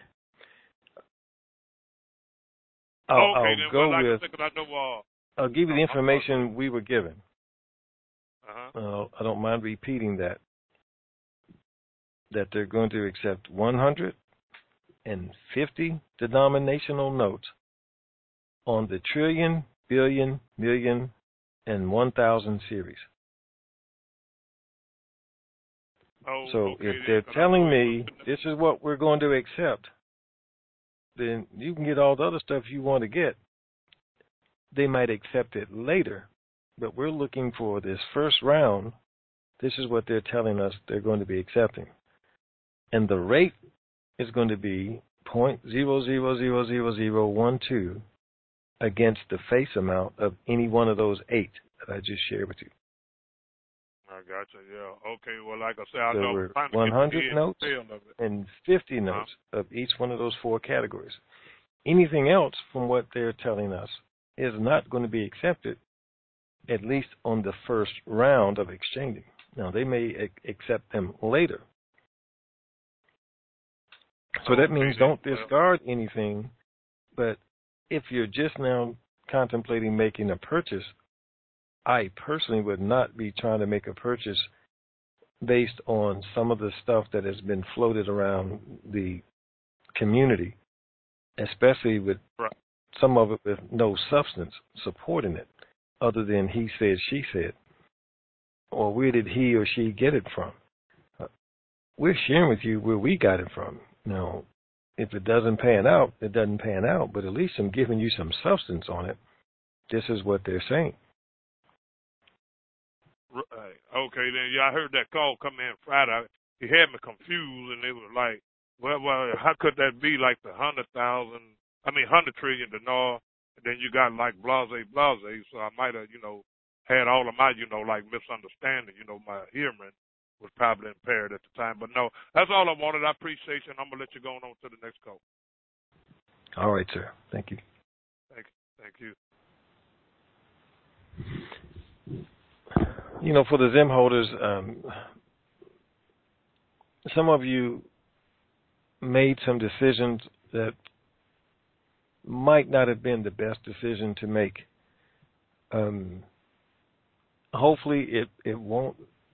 I'll, okay, I'll then, go well, like with. I, said, I know, uh, I'll give you the uh, information we were given. Uh-huh. Uh, I don't mind repeating that. That they're going to accept one hundred fifty denominational notes on the trillion, billion, million, and one thousand series. Oh, so okay, if they're then, telling me this is what we're going to accept, then you can get all the other stuff you want to get. They might accept it later, but we're looking for this first round. This is what they're telling us they're going to be accepting. And the rate is going to be zero point zero zero zero zero zero one two against the face amount of any one of those eight that I just shared with you. I got you, yeah. Okay, well, like I said, I so know we're trying to one hundred get notes and fifty notes huh? of each one of those four categories. Anything else from what they're telling us is not going to be accepted, at least on the first round of exchanging. Now, they may ac- accept them later. So that means don't discard anything, but if you're just now contemplating making a purchase, I personally would not be trying to make a purchase based on some of the stuff that has been floated around the community, especially with right. some of it with no substance supporting it, other than he said, she said, or where did he or she get it from? Uh, we're sharing with you where we got it from. Now, if it doesn't pan out, it doesn't pan out, but at least I'm giving you some substance on it. This is what they're saying. Right. Okay, then, yeah, I heard that call come in Friday. He had me confused, and they were like, well, well, how could that be like the hundred thousand, I mean, hundred trillion dinar, and then you got like blase, blase, so I might have, you know, had all of my, you know, like misunderstanding, you know, my hearing was probably impaired at the time. But no, that's all I wanted. I appreciate you, and I'm going to let you go on to the next call. All right, sir. Thank you. Thank you. Thank you. You know, for the Zim holders, um, some of you made some decisions that might not have been the best decision to make. Um, hopefully, it, it won't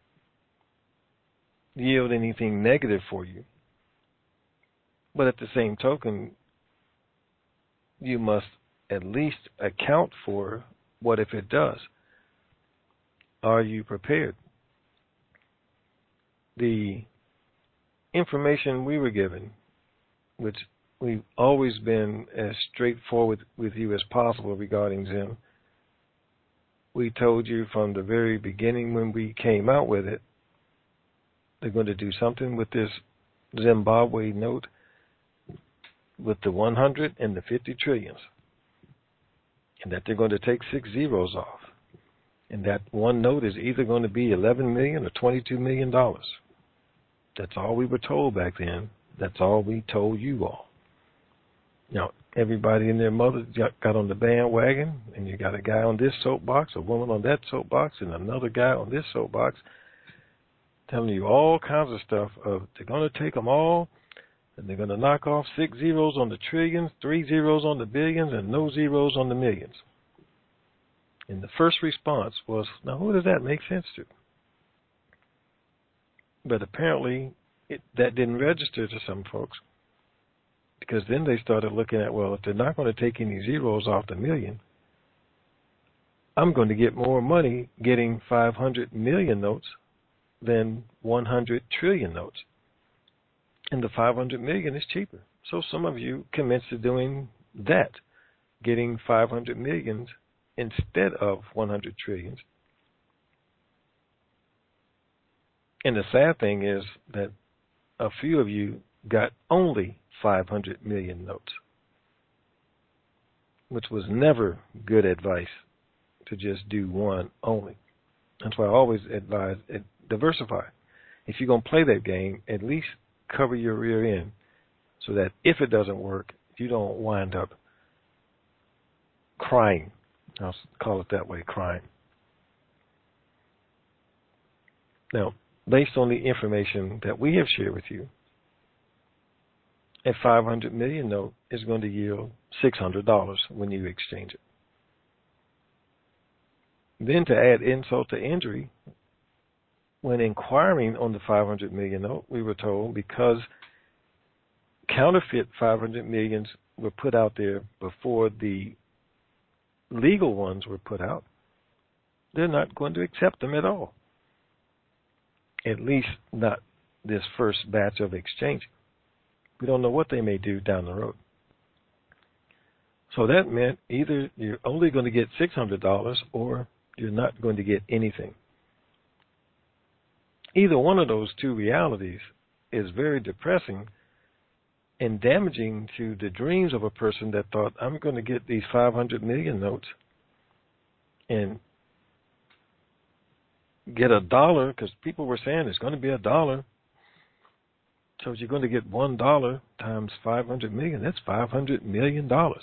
yield anything negative for you. But at the same token, you must at least account for what if it does. Are you prepared? The information we were given, which we've always been as straightforward with you as possible regarding Zim, we told you from the very beginning when we came out with it, they're going to do something with this Zimbabwe note with the one hundred and the fifty trillions, and that they're going to take six zeros off, and that one note is either going to be eleven million dollars or twenty-two million dollars. That's all we were told back then. That's all we told you all. Now, everybody and their mother got on the bandwagon, and you got a guy on this soapbox, a woman on that soapbox, and another guy on this soapbox telling you all kinds of stuff of they're going to take them all, and they're going to knock off six zeros on the trillions, three zeros on the billions, and no zeros on the millions. And the first response was, now who does that make sense to? But apparently it, that didn't register to some folks, because then they started looking at, well, if they're not going to take any zeros off the million, I'm going to get more money getting five hundred million notes than one hundred trillion notes. And the five hundred million is cheaper. So some of you commenced to doing that, getting five hundred millions instead of one hundred trillions. And the sad thing is that a few of you got only five hundred million notes, which was never good advice to just do one only. That's why I always advise it, diversify. If you're going to play that game, at least cover your rear end so that if it doesn't work, you don't wind up crying. I'll call it that way, crying. Now, based on the information that we have shared with you, a five hundred million note is going to yield six hundred dollars when you exchange it. Then to add insult to injury, when inquiring on the five hundred million note, we were told because counterfeit five hundred millions were put out there before the legal ones were put out, they're not going to accept them at all. At least not this first batch of exchange. We don't know what they may do down the road. So that meant either you're only going to get six hundred dollars or you're not going to get anything. Either one of those two realities is very depressing and damaging to the dreams of a person that thought, I'm going to get these five hundred million notes and get a dollar, because people were saying it's going to be a dollar. So you're going to get one dollar times five hundred million. That's five hundred million dollars.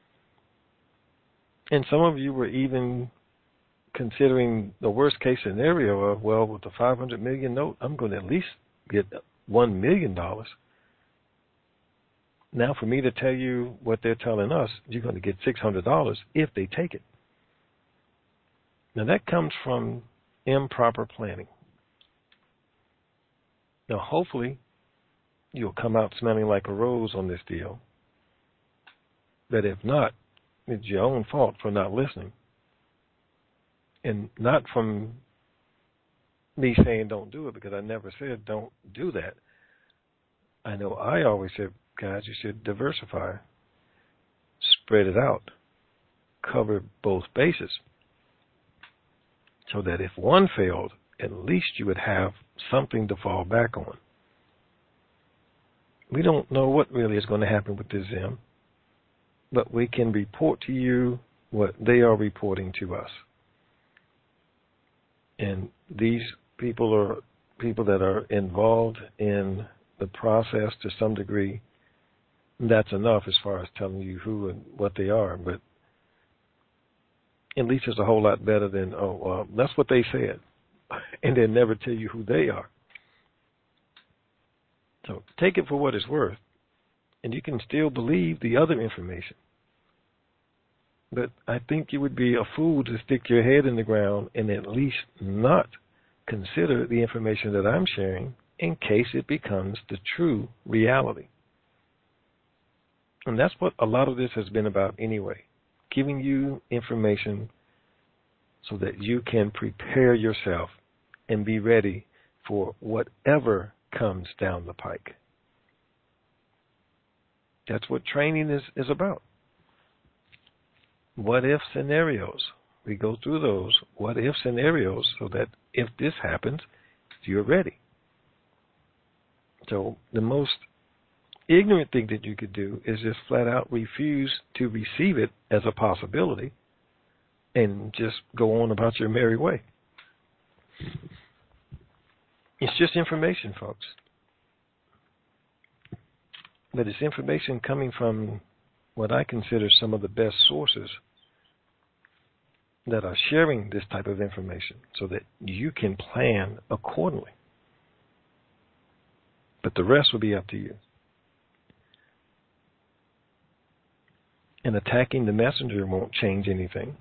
And some of you were even considering the worst case scenario of, well, with the five hundred million note, I'm going to at least get one million dollars. Now, for me to tell you what they're telling us, you're going to get six hundred dollars if they take it. Now, that comes from improper planning. Now, hopefully, you'll come out smelling like a rose on this deal. But if not, it's your own fault for not listening. And not from me saying don't do it, because I never said don't do that. I know I always said, guys, you should diversify, spread it out, cover both bases, so that if one failed, at least you would have something to fall back on. We don't know what really is going to happen with this Zim, but we can report to you what they are reporting to us. And these people are people that are involved in the process to some degree. That's enough as far as telling you who and what they are, but at least it's a whole lot better than, oh, well, that's what they said, and then never tell you who they are. So take it for what it's worth, and you can still believe the other information. But I think you would be a fool to stick your head in the ground and at least not consider the information that I'm sharing in case it becomes the true reality. And that's what a lot of this has been about anyway. giving you information so that you can prepare yourself and be ready for whatever comes down the pike. That's what training is, is about. What if scenarios. We go through those what if scenarios so that if this happens, you're ready. So the most ignorant thing that you could do is just flat out refuse to receive it as a possibility and just go on about your merry way. It's just information, folks. But it's information coming from what I consider some of the best sources that are sharing this type of information so that you can plan accordingly. But the rest will be up to you. And attacking the messenger won't change anything.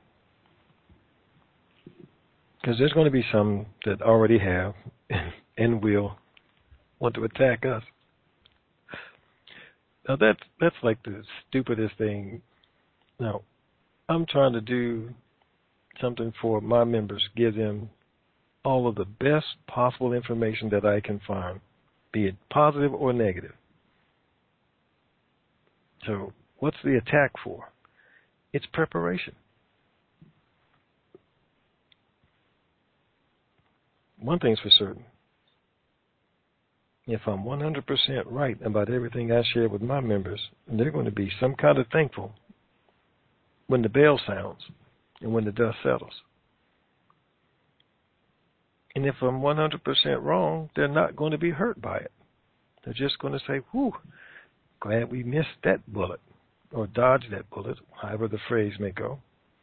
Because there's going to be some that already have and will want to attack us. Now that's that's like the stupidest thing. Now, I'm trying to do something for my members, give them all of the best possible information that I can find, be it positive or negative. So what's the attack for? It's preparation. One thing's for certain. If I'm one hundred percent right about everything I share with my members, they're going to be some kind of thankful when the bell sounds and when the dust settles. And if I'm one hundred percent wrong, they're not going to be hurt by it. They're just going to say, whew, glad we missed that bullet or dodged that bullet, however the phrase may go.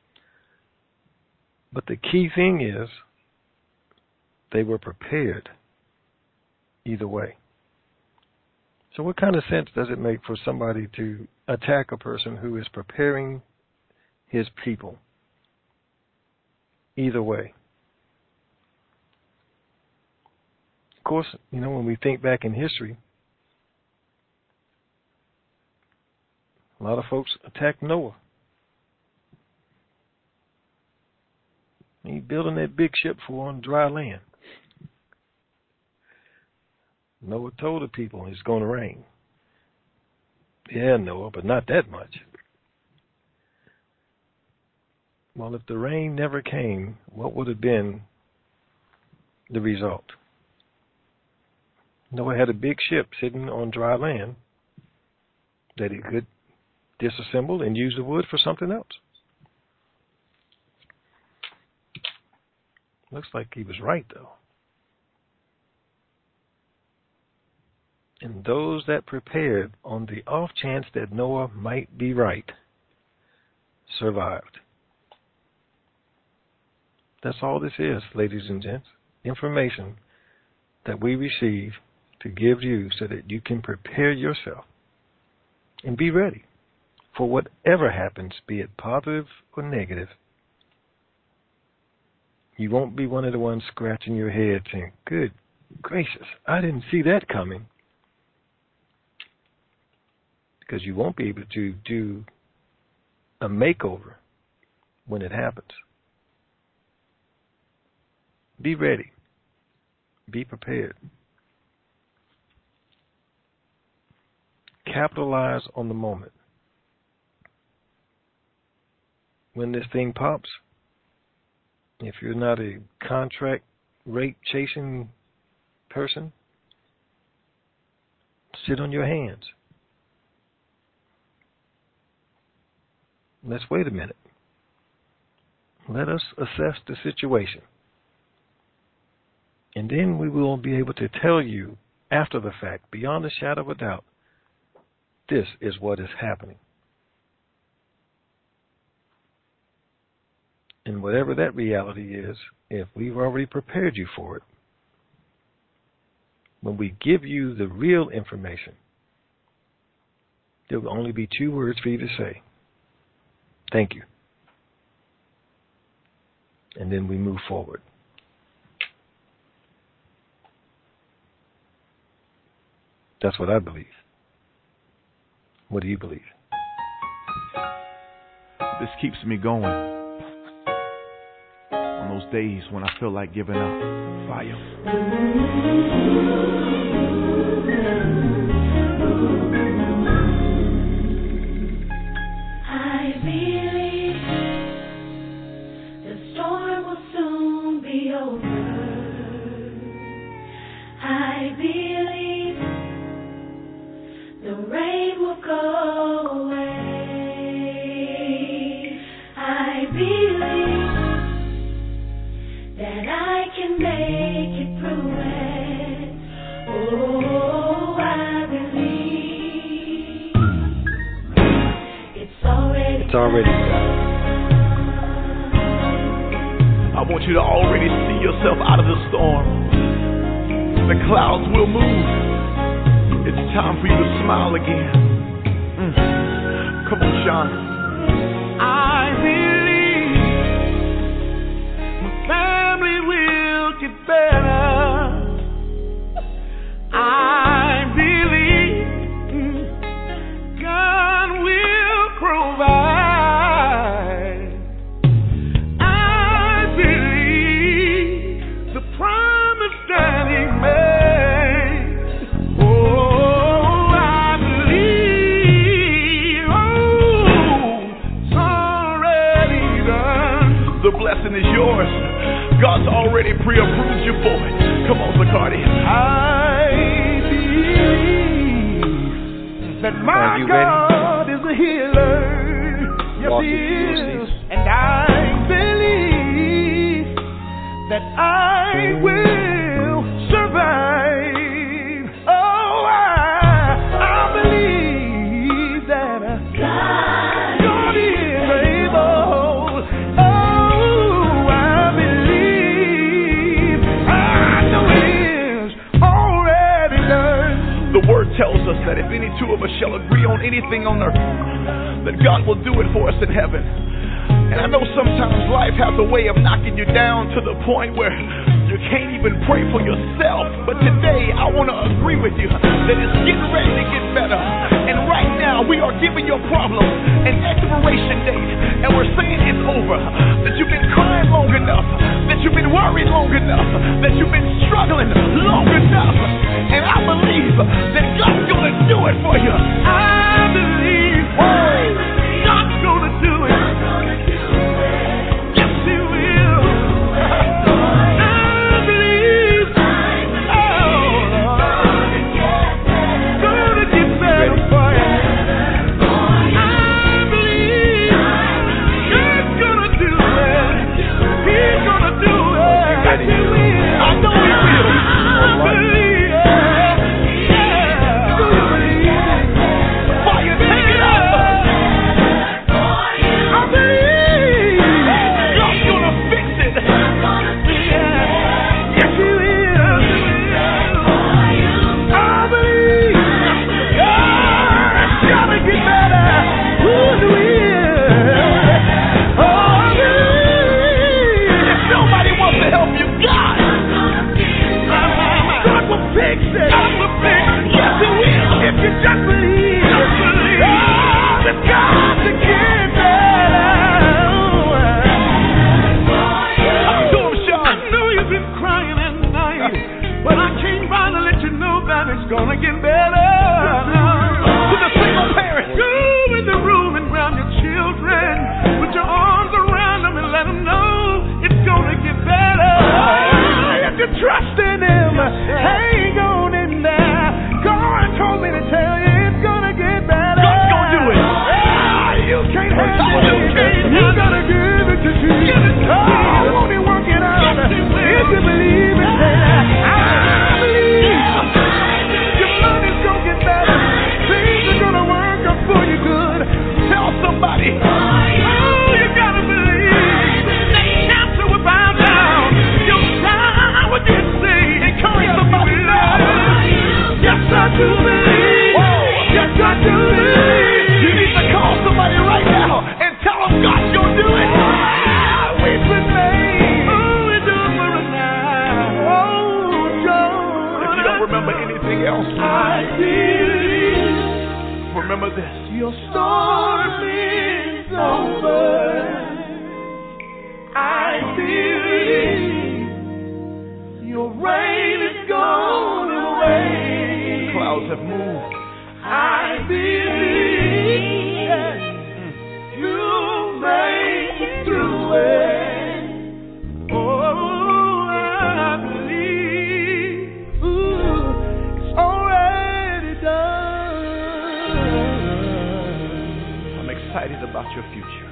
But the key thing is they were prepared either way. So what kind of sense does it make for somebody to attack a person who is preparing his people either way? Of course, you know, when we think back in history, a lot of folks attacked Noah. He's building that big ship for on dry land. Noah told the people it's going to rain. Yeah, Noah, but not that much. Well, if the rain never came, what would have been the result? Noah had a big ship sitting on dry land that he could disassemble and use the wood for something else. Looks like he was right, though. And those that prepared on the off chance that Noah might be right survived. That's all this is, ladies and gents. Information that we receive to give you so that you can prepare yourself and be ready for whatever happens, be it positive or negative. You won't be one of the ones scratching your head saying, good gracious, I didn't see that coming. Because you won't be able to do a makeover when it happens. Be ready. Be prepared. Capitalize on the moment. When this thing pops, if you're not a contract rate chasing person, sit on your hands. Let's wait a minute. Let us assess the situation. And then we will be able to tell you after the fact, beyond a shadow of a doubt, this is what is happening. And whatever that reality is, if we've already prepared you for it, when we give you the real information, there will only be two words for you to say. Thank you. And then we move forward. That's what I believe. What do you believe? This keeps me going on those days when I feel like giving up. Fire. I believe the storm will soon be over. I believe the rain will go away. I believe that I can make it through it. Oh, I believe it's already It's already done. I want you to already see yourself out of the storm. The clouds will move. It's time for you to smile again. Mm. Come on, Sean. I believe my family will get better. I believe God will provide. I believe the promise that He made. Oh, I believe. Oh, it's already done. The blessing is yours. God's already pre-approved you for it. Come on, Zacardi. I believe that my God is a healer. Yes, He is. And I believe that I will survive. Oh, I, I believe that God, God is able. Oh, I believe. I know it is already done. The word tells us that if any two of us shall agree on anything on earth, that God will do it for us in heaven. And I know sometimes life has a way of knocking you down to the point where you can't even pray for yourself. But today I want to agree with you that it's getting ready to get better. And right now we are giving your problem an expiration date. And we're saying it's over. That you've been crying long enough. That you've been worried long enough. That you've been struggling long enough. And I believe that God's going to do it for you. I believe God's going to do it. Trust in Him. Hang on in there. God told me to tell you it's gonna get better. God's gonna do it. Ah, you can't handle it. You gotta give it to Jesus. Oh, won't He work it out? If you believe it, I believe. Your money's gonna get better. Things are gonna work out for you good. Tell somebody. Oh, you gotta believe. That cancer will bow down. Your time would you say? Encourage somebody now. believe your rain is gone away. Clouds have moved. I believe that you'll make it through it. Oh, I believe ooh, it's already done. I'm excited about your future.